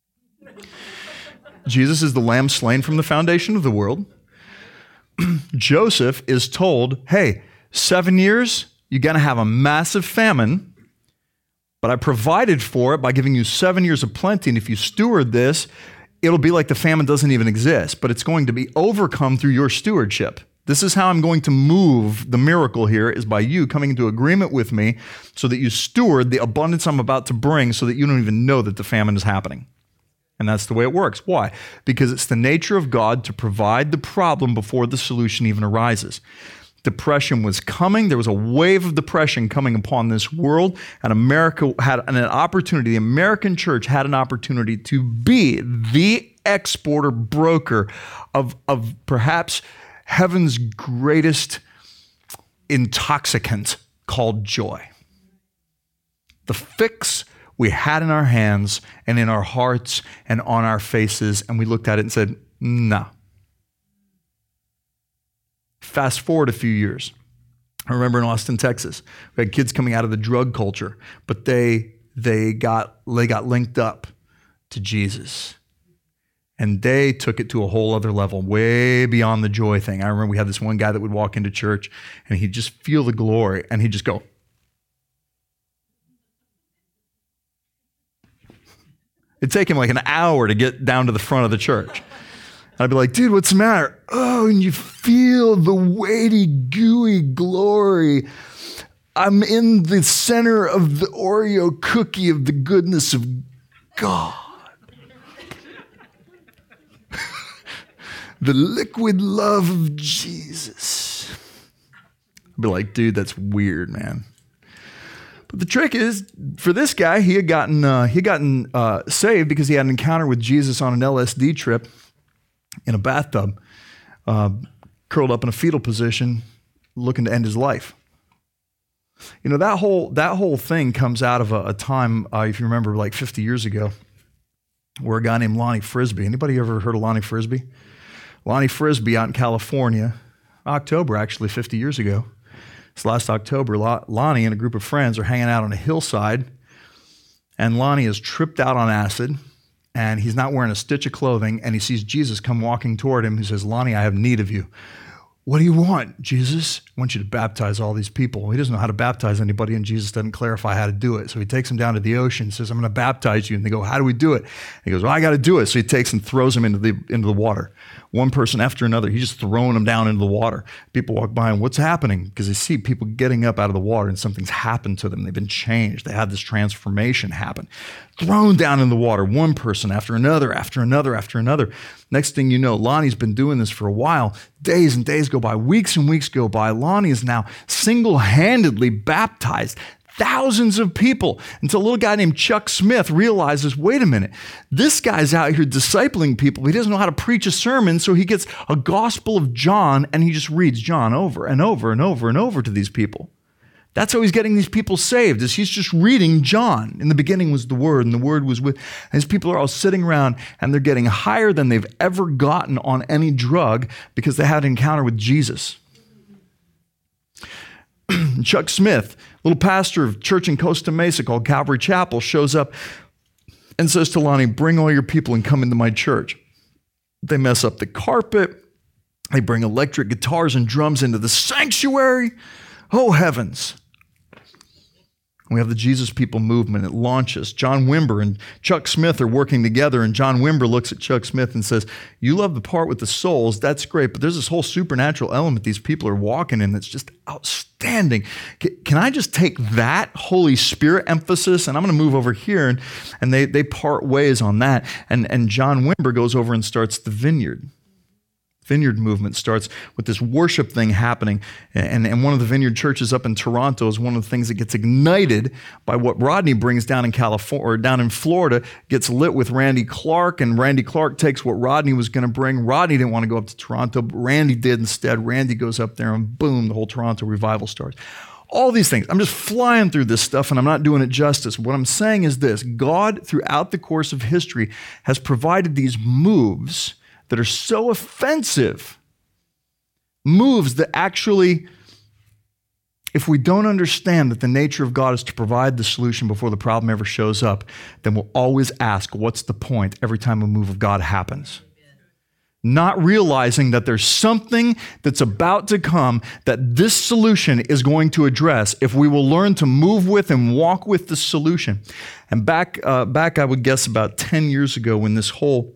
Jesus is the lamb slain from the foundation of the world. Joseph is told, hey, 7 years, you're going to have a massive famine, but I provided for it by giving you 7 years of plenty, and if you steward this, it'll be like the famine doesn't even exist, but it's going to be overcome through your stewardship. This is how I'm going to move the miracle here, is by you coming into agreement with me so that you steward the abundance I'm about to bring so that you don't even know that the famine is happening. And that's the way it works. Why? Because it's the nature of God to provide the problem before the solution even arises. Depression was coming. There was a wave of depression coming upon this world, and America had an opportunity. The American church had an opportunity to be the exporter, broker of perhaps heaven's greatest intoxicant called joy. The fix we had in our hands and in our hearts and on our faces, and we looked at it and said, no. Fast forward a few years. I remember in Austin, Texas, we had kids coming out of the drug culture, but they got linked up to Jesus. And they took it to a whole other level, way beyond the joy thing. I remember we had this one guy that would walk into church and he'd just feel the glory and he'd just go. It'd take him like an hour to get down to the front of the church. I'd be like, dude, what's the matter? Oh, and you feel the weighty, gooey glory. I'm in the center of the Oreo cookie of the goodness of God. The liquid love of Jesus. I'd be like, dude, that's weird, man. But the trick is, for this guy, he had gotten saved because he had an encounter with Jesus on an LSD trip in a bathtub, curled up in a fetal position, looking to end his life. You know, that whole thing comes out of a time, if you remember, like 50 years ago, where a guy named Lonnie Frisbee. Anybody ever heard of Lonnie Frisbee? Lonnie Frisbee out in California, October actually, 50 years ago. This last October, Lonnie and a group of friends are hanging out on a hillside, and Lonnie is tripped out on acid, and he's not wearing a stitch of clothing, and he sees Jesus come walking toward him. He says, Lonnie, I have need of you. What do you want, Jesus? I want you to baptize all these people. Well, he doesn't know how to baptize anybody, and Jesus doesn't clarify how to do it. So he takes them down to the ocean and says, I'm going to baptize you. And they go, how do we do it? And he goes, well, I got to do it. So he takes and throws them into the water. One person after another, he's just throwing them down into the water. People walk by and what's happening? Because they see people getting up out of the water and something's happened to them. They've been changed. They had this transformation happen. Thrown down in the water, one person after another, after another, after another. Next thing you know, Lonnie's been doing this for a while. Days and days go by, weeks and weeks go by. Lonnie is now single-handedly baptized thousands of people, until a little guy named Chuck Smith realizes, wait a minute, this guy's out here discipling people. He doesn't know how to preach a sermon, so he gets a Gospel of John and he just reads John over and over and over and over to these people. That's how he's getting these people saved, is he's just reading John. In the beginning was the Word, and the Word was with, and these people are all sitting around, and they're getting higher than they've ever gotten on any drug because they had an encounter with Jesus. Chuck Smith, little pastor of church in Costa Mesa called Calvary Chapel, shows up and says to Lonnie, bring all your people and come into my church. They mess up the carpet. They bring electric guitars and drums into the sanctuary. Oh, heavens. We have the Jesus People movement. It launches. John Wimber and Chuck Smith are working together, and John Wimber looks at Chuck Smith and says, you love the part with the souls. That's great, but there's this whole supernatural element these people are walking in that's just outstanding. Can I just take that Holy Spirit emphasis, and I'm going to move over here, and they part ways on that, and John Wimber goes over and starts the Vineyard. Vineyard movement starts with this worship thing happening, and one of the Vineyard churches up in Toronto is one of the things that gets ignited by what Rodney brings down in California or down in Florida, gets lit with Randy Clark, and Randy Clark takes what Rodney was going to bring. Rodney didn't want to go up to Toronto, but Randy did instead. Randy goes up there, and boom, the whole Toronto revival starts. All these things. I'm just flying through this stuff, and I'm not doing it justice. What I'm saying is this: God, throughout the course of history, has provided these moves that are so offensive, moves that actually, if we don't understand that the nature of God is to provide the solution before the problem ever shows up, then we'll always ask, what's the point every time a move of God happens? Not realizing that there's something that's about to come that this solution is going to address if we will learn to move with and walk with the solution. And back I would guess about 10 years ago when these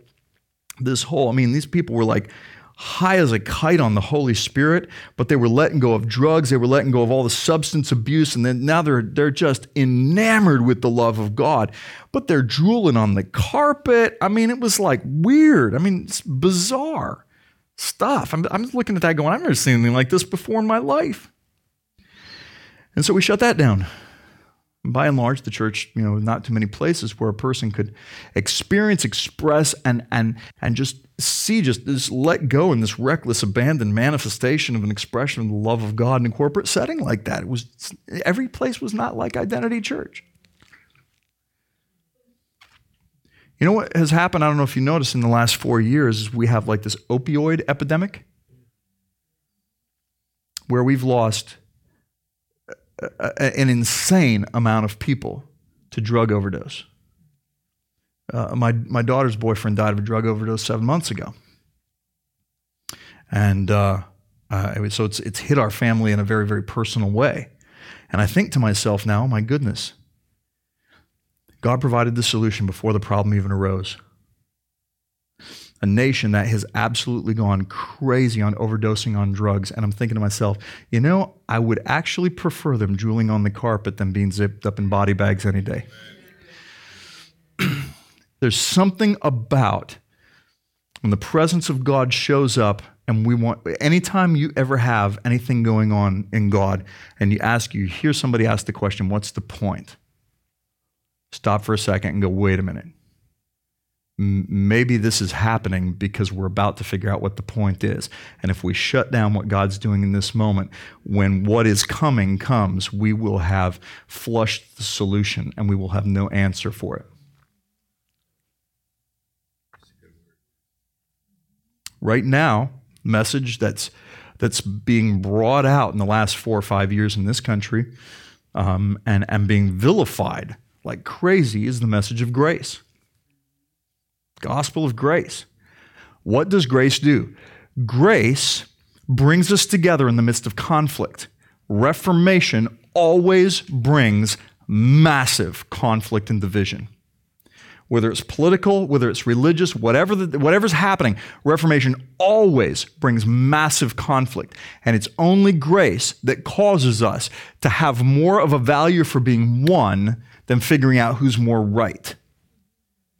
people were like high as a kite on the Holy Spirit, but they were letting go of drugs, they were letting go of all the substance abuse, and then now they're just enamored with the love of God, but they're drooling on the carpet. It was like weird. It's bizarre stuff. I'm looking at that going, I've never seen anything like this before in my life. And so we shut that down. By and large, the church, not too many places where a person could experience, express, and just see, just let go in this reckless, abandoned manifestation of an expression of the love of God in a corporate setting like that. Every place was not like Identity Church. You know what has happened? I don't know if you noticed in the last 4 years, is we have like this opioid epidemic where we've lost an insane amount of people to drug overdose. My daughter's boyfriend died of a drug overdose 7 months ago. And so it's hit our family in a very, very personal way. And I think to myself now, my goodness, God provided the solution before the problem even arose. A nation that has absolutely gone crazy on overdosing on drugs. And I'm thinking to myself, I would actually prefer them drooling on the carpet than being zipped up in body bags any day. There's something about when the presence of God shows up, and anytime you ever have anything going on in God, and you hear somebody ask the question, what's the point? Stop for a second and go, wait a minute. Maybe this is happening because we're about to figure out what the point is. And if we shut down what God's doing in this moment, when what is coming comes, we will have flushed the solution and we will have no answer for it. Right now, message that's being brought out in the last 4 or 5 years in this country and being vilified like crazy is the message of grace. Gospel of grace. What does grace do? Grace brings us together in the midst of conflict. Reformation always brings massive conflict and division. Whether it's political, whether it's religious, whatever's happening, Reformation always brings massive conflict. And it's only grace that causes us to have more of a value for being one than figuring out who's more right.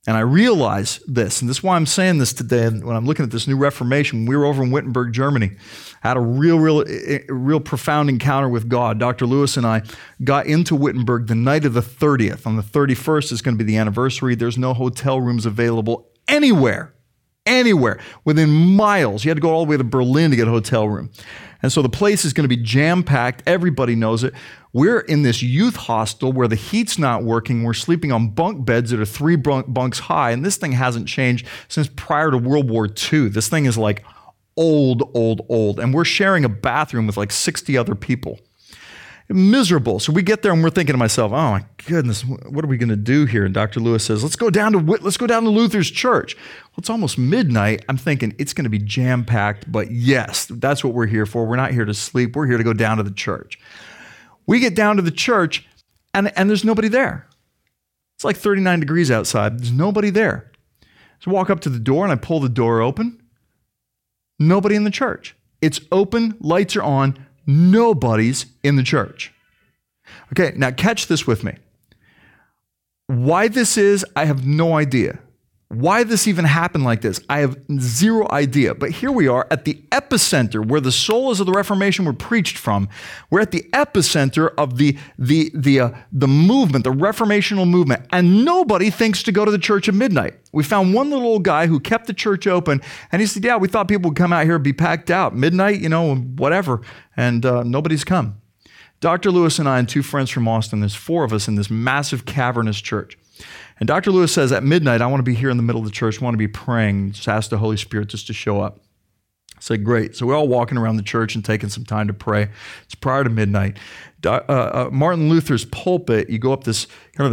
And I realize this, and this is why I'm saying this today. And when I'm looking at this new Reformation, we were over in Wittenberg, Germany, had a real profound encounter with God. Dr. Lewis and I got into Wittenberg the night of the 30th. On the 31st is going to be the anniversary. There's no hotel rooms available anywhere, within miles. You had to go all the way to Berlin to get a hotel room. And so the place is going to be jam-packed. Everybody knows it. We're in this youth hostel where the heat's not working. We're sleeping on bunk beds that are 3 bunks high. And this thing hasn't changed since prior to World War II. This thing is like old. And we're sharing a bathroom with like 60 other people. Miserable. So we get there and we're thinking to myself, oh my goodness, what are we going to do here? And Dr. Lewis says, let's go down to Luther's church. Well, it's almost midnight. I'm thinking it's going to be jam-packed, but yes, that's what we're here for. We're not here to sleep. We're here to go down to the church. We get down to the church and there's nobody there. It's like 39 degrees outside. There's nobody there. So I walk up to the door and I pull the door open. Nobody in the church. It's open, lights are on. Nobody's in the church. Okay, now catch this with me. Why this is, I have no idea. Why this even happened like this, I have zero idea. But here we are at the epicenter where the solas of the Reformation were preached from. We're at the epicenter of the movement, the Reformational movement, and nobody thinks to go to the church at midnight. We found one little old guy who kept the church open, and he said, yeah, we thought people would come out here and be packed out. Midnight, whatever, and nobody's come. Dr. Lewis and I and 2 friends from Austin, there's 4 of us in this massive cavernous church. And Dr. Lewis says, at midnight, I want to be here in the middle of the church. I want to be praying, just ask the Holy Spirit just to show up. I said, great. So we're all walking around the church and taking some time to pray. It's prior to midnight. Martin Luther's pulpit, you go up this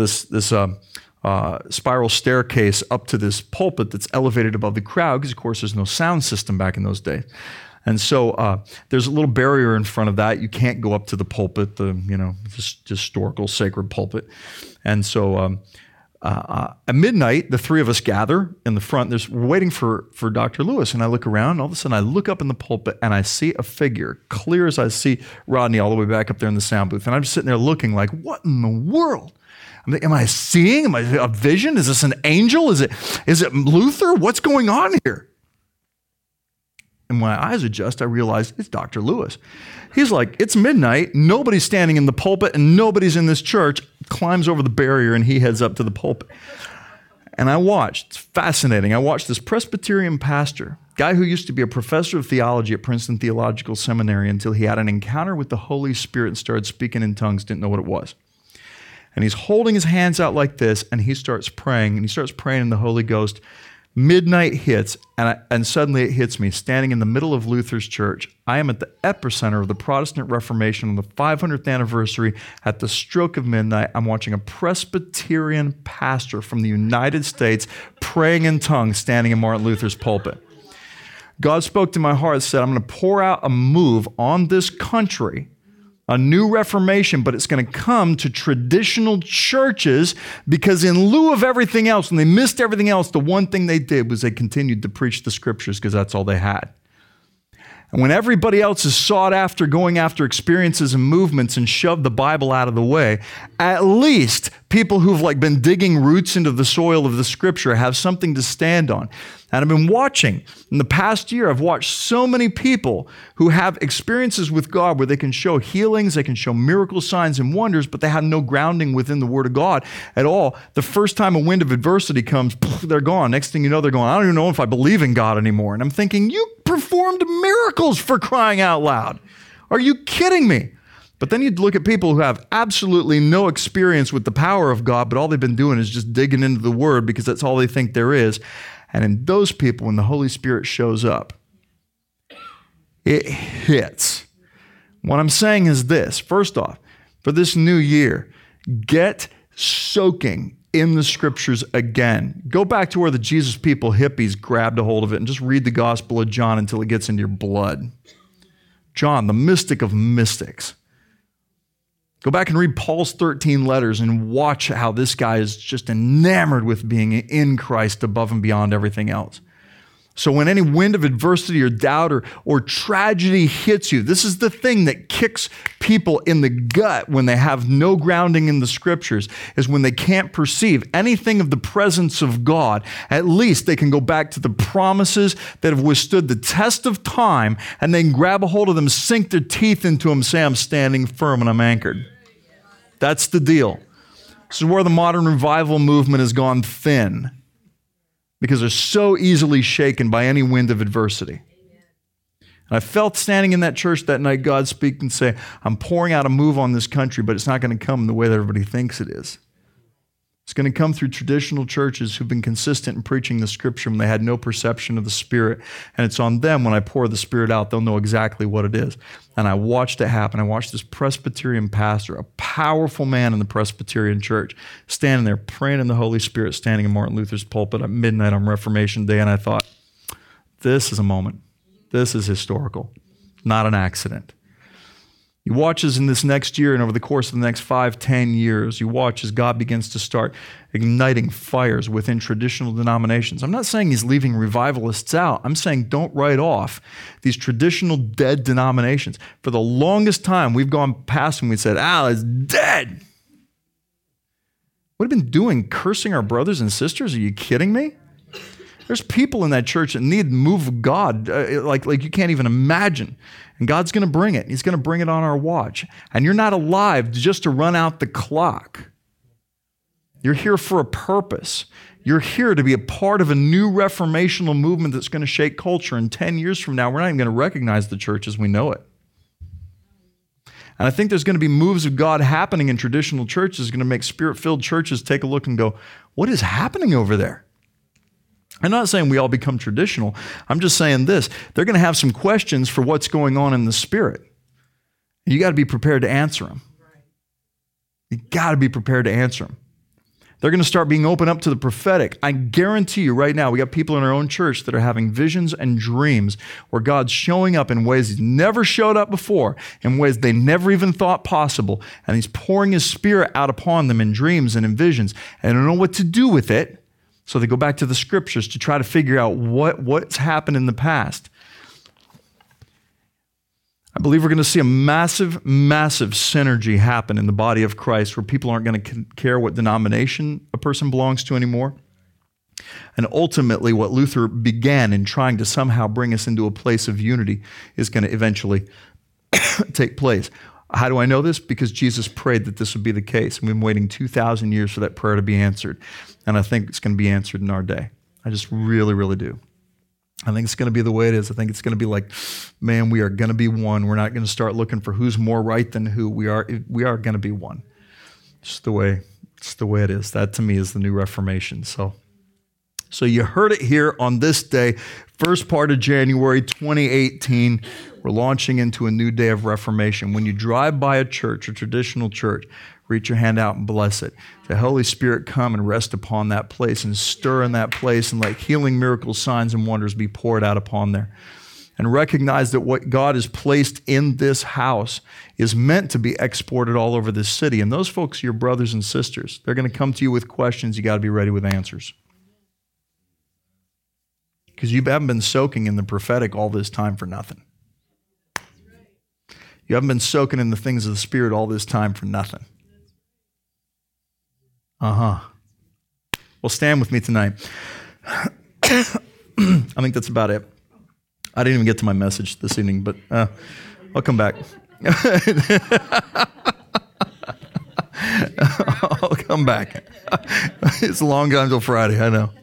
spiral staircase up to this pulpit that's elevated above the crowd, because, of course, there's no sound system back in those days. And so there's a little barrier in front of that. You can't go up to the pulpit, the historical sacred pulpit. And so at midnight, the 3 of us gather in the front. We're waiting for Dr. Lewis, and I look around. All of a sudden, I look up in the pulpit, and I see a figure, clear as I see Rodney all the way back up there in the sound booth. And I'm just sitting there looking like, what in the world? Am I seeing? Am I a vision? Is this an angel? Is it Luther? What's going on here? And when my eyes adjust, I realize it's Dr. Lewis. He's like, it's midnight, nobody's standing in the pulpit, and nobody's in this church. Climbs over the barrier, and he heads up to the pulpit. And I watched. It's fascinating. I watched this Presbyterian pastor, guy who used to be a professor of theology at Princeton Theological Seminary, until he had an encounter with the Holy Spirit and started speaking in tongues, didn't know what it was. And he's holding his hands out like this, and he starts praying, in the Holy Ghost. Midnight hits, and suddenly it hits me, standing in the middle of Luther's church. I am at the epicenter of the Protestant Reformation on the 500th anniversary. At the stroke of midnight, I'm watching a Presbyterian pastor from the United States praying in tongues, standing in Martin Luther's pulpit. God spoke to my heart and said, I'm going to pour out a move on this country, a new Reformation, but it's going to come to traditional churches, because in lieu of everything else, when they missed everything else, the one thing they did was they continued to preach the scriptures, because that's all they had. And when everybody else is sought after, going after experiences and movements and shoved the Bible out of the way, at least people who've been digging roots into the soil of the scripture have something to stand on. And I've been watching, in the past year, I've watched so many people who have experiences with God where they can show healings, they can show miracle signs and wonders, but they have no grounding within the Word of God at all. The first time a wind of adversity comes, they're gone. Next thing you know, they're going, I don't even know if I believe in God anymore. And I'm thinking, you performed miracles, for crying out loud. Are you kidding me? But then you'd look at people who have absolutely no experience with the power of God, but all they've been doing is just digging into the Word because that's all they think there is. And in those people, when the Holy Spirit shows up, it hits. What I'm saying is this. First off, for this new year, get soaking in the scriptures again. Go back to where the Jesus people hippies grabbed a hold of it and just read the Gospel of John until it gets into your blood. John, the mystic of mystics. Go back and read Paul's 13 letters and watch how this guy is just enamored with being in Christ above and beyond everything else. So when any wind of adversity or doubt or tragedy hits you, this is the thing that kicks people in the gut when they have no grounding in the scriptures, is when they can't perceive anything of the presence of God. At least they can go back to the promises that have withstood the test of time, and they can grab a hold of them, sink their teeth into them, say, I'm standing firm and I'm anchored. That's the deal. This is where the modern revival movement has gone thin, because they're so easily shaken by any wind of adversity. And I felt standing in that church that night, God speak and say, I'm pouring out a move on this country, but it's not going to come the way that everybody thinks it is. It's going to come through traditional churches who've been consistent in preaching the scripture when they had no perception of the Spirit. And it's on them, when I pour the Spirit out, they'll know exactly what it is. And I watched it happen. I watched this Presbyterian pastor, a powerful man in the Presbyterian church, standing there praying in the Holy Spirit, standing in Martin Luther's pulpit at midnight on Reformation Day. And I thought, this is a moment. This is historical, not an accident. You watch as in this next year and over the course of the next 5-10 years, you watch as God begins to start igniting fires within traditional denominations. I'm not saying he's leaving revivalists out. I'm saying don't write off these traditional dead denominations. For the longest time, we've gone past and we said, it's dead. What have we been doing? Cursing our brothers and sisters? Are you kidding me? There's people in that church that need the move of God like you can't even imagine. And God's going to bring it. He's going to bring it on our watch. And you're not alive just to run out the clock. You're here for a purpose. You're here to be a part of a new reformational movement that's going to shake culture. And 10 years from now, we're not even going to recognize the church as we know it. And I think there's going to be moves of God happening in traditional churches, going to make Spirit-filled churches take a look and go, what is happening over there? I'm not saying we all become traditional. I'm just saying this. They're going to have some questions for what's going on in the Spirit. You got to be prepared to answer them. You got to be prepared to answer them. They're going to start being open up to the prophetic. I guarantee you right now, we got people in our own church that are having visions and dreams where God's showing up in ways He's never showed up before, in ways they never even thought possible. And He's pouring His Spirit out upon them in dreams and in visions. And they don't know what to do with it. So they go back to the scriptures to try to figure out what's happened in the past. I believe we're going to see a massive, massive synergy happen in the body of Christ where people aren't going to care what denomination a person belongs to anymore. And ultimately, what Luther began in trying to somehow bring us into a place of unity is going to eventually take place. How do I know this? Because Jesus prayed that this would be the case. And we've been waiting 2,000 years for that prayer to be answered. And I think it's going to be answered in our day. I just really, really do. I think it's going to be the way it is. I think it's going to be like, man, we are going to be one. We're not going to start looking for who's more right than who. We are going to be one. It's the way it is. That to me is the new Reformation. So you heard it here on this day, first part of January 2018. We're launching into a new day of Reformation. When you drive by a church, a traditional church, reach your hand out and bless it. The Holy Spirit come and rest upon that place and stir in that place, and let healing, miracles, signs, and wonders be poured out upon there. And recognize that what God has placed in this house is meant to be exported all over this city. And those folks are your brothers and sisters. They're going to come to you with questions. You got to be ready with answers. Because you haven't been soaking in the prophetic all this time for nothing. You haven't been soaking in the things of the Spirit all this time for nothing. Well, stand with me tonight. I think that's about it. I didn't even get to my message this evening, but I'll come back. I'll come back. It's a long time till Friday, I know.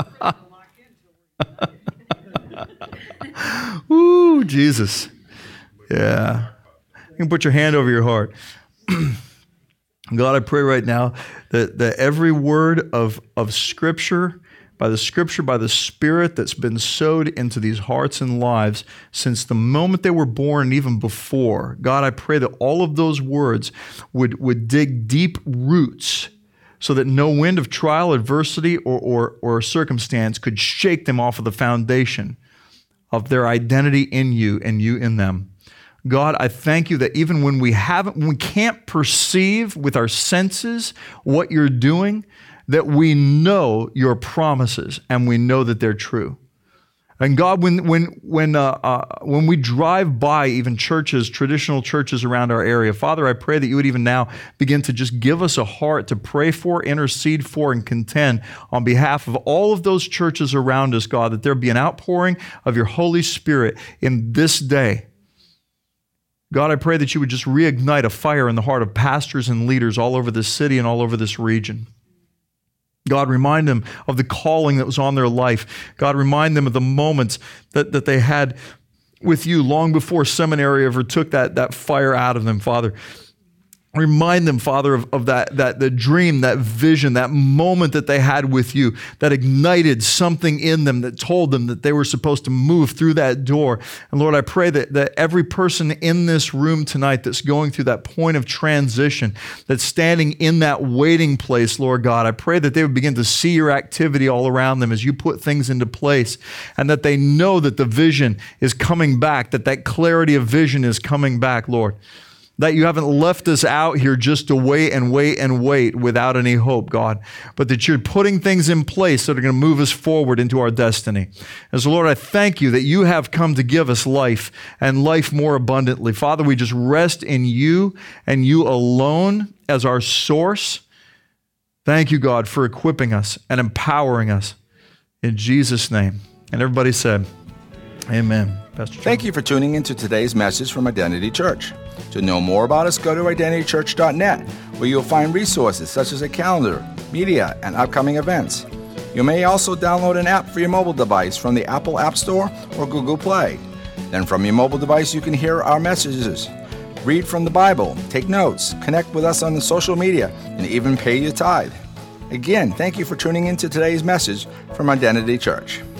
Ooh, Jesus. Yeah. You can put your hand over your heart. God, I pray right now that every word of Scripture, by the Spirit that's been sowed into these hearts and lives since the moment they were born and even before, God, I pray that all of those words would dig deep roots so that no wind of trial, adversity, or circumstance could shake them off of the foundation of their identity in you and you in them. God, I thank you that even when we can't perceive with our senses what you're doing, that we know your promises and we know that they're true. And God, when we drive by even churches, traditional churches around our area, Father, I pray that you would even now begin to just give us a heart to pray for, intercede for, and contend on behalf of all of those churches around us, God, that there be an outpouring of your Holy Spirit in this day. God, I pray that you would just reignite a fire in the heart of pastors and leaders all over this city and all over this region. God, remind them of the calling that was on their life. God, remind them of the moments that they had with you long before seminary ever took that fire out of them, Father. Remind them, Father, of the dream, that vision, that moment that they had with you that ignited something in them that told them that they were supposed to move through that door. And Lord, I pray that every person in this room tonight that's going through that point of transition, that's standing in that waiting place, Lord God, I pray that they would begin to see your activity all around them as you put things into place, and that they know that the vision is coming back, that clarity of vision is coming back, Lord. That you haven't left us out here just to wait and wait and wait without any hope, God, but that you're putting things in place that are going to move us forward into our destiny. And so, Lord, I thank you that you have come to give us life and life more abundantly. Father, we just rest in you and you alone as our source. Thank you, God, for equipping us and empowering us in Jesus' name. And everybody said, amen. Pastor John. Thank you for tuning into today's message from Identity Church. To know more about us, go to identitychurch.net, where you'll find resources such as a calendar, media, and upcoming events. You may also download an app for your mobile device from the Apple App Store or Google Play. Then from your mobile device, you can hear our messages, read from the Bible, take notes, connect with us on the social media, and even pay your tithe. Again, thank you for tuning into today's message from Identity Church.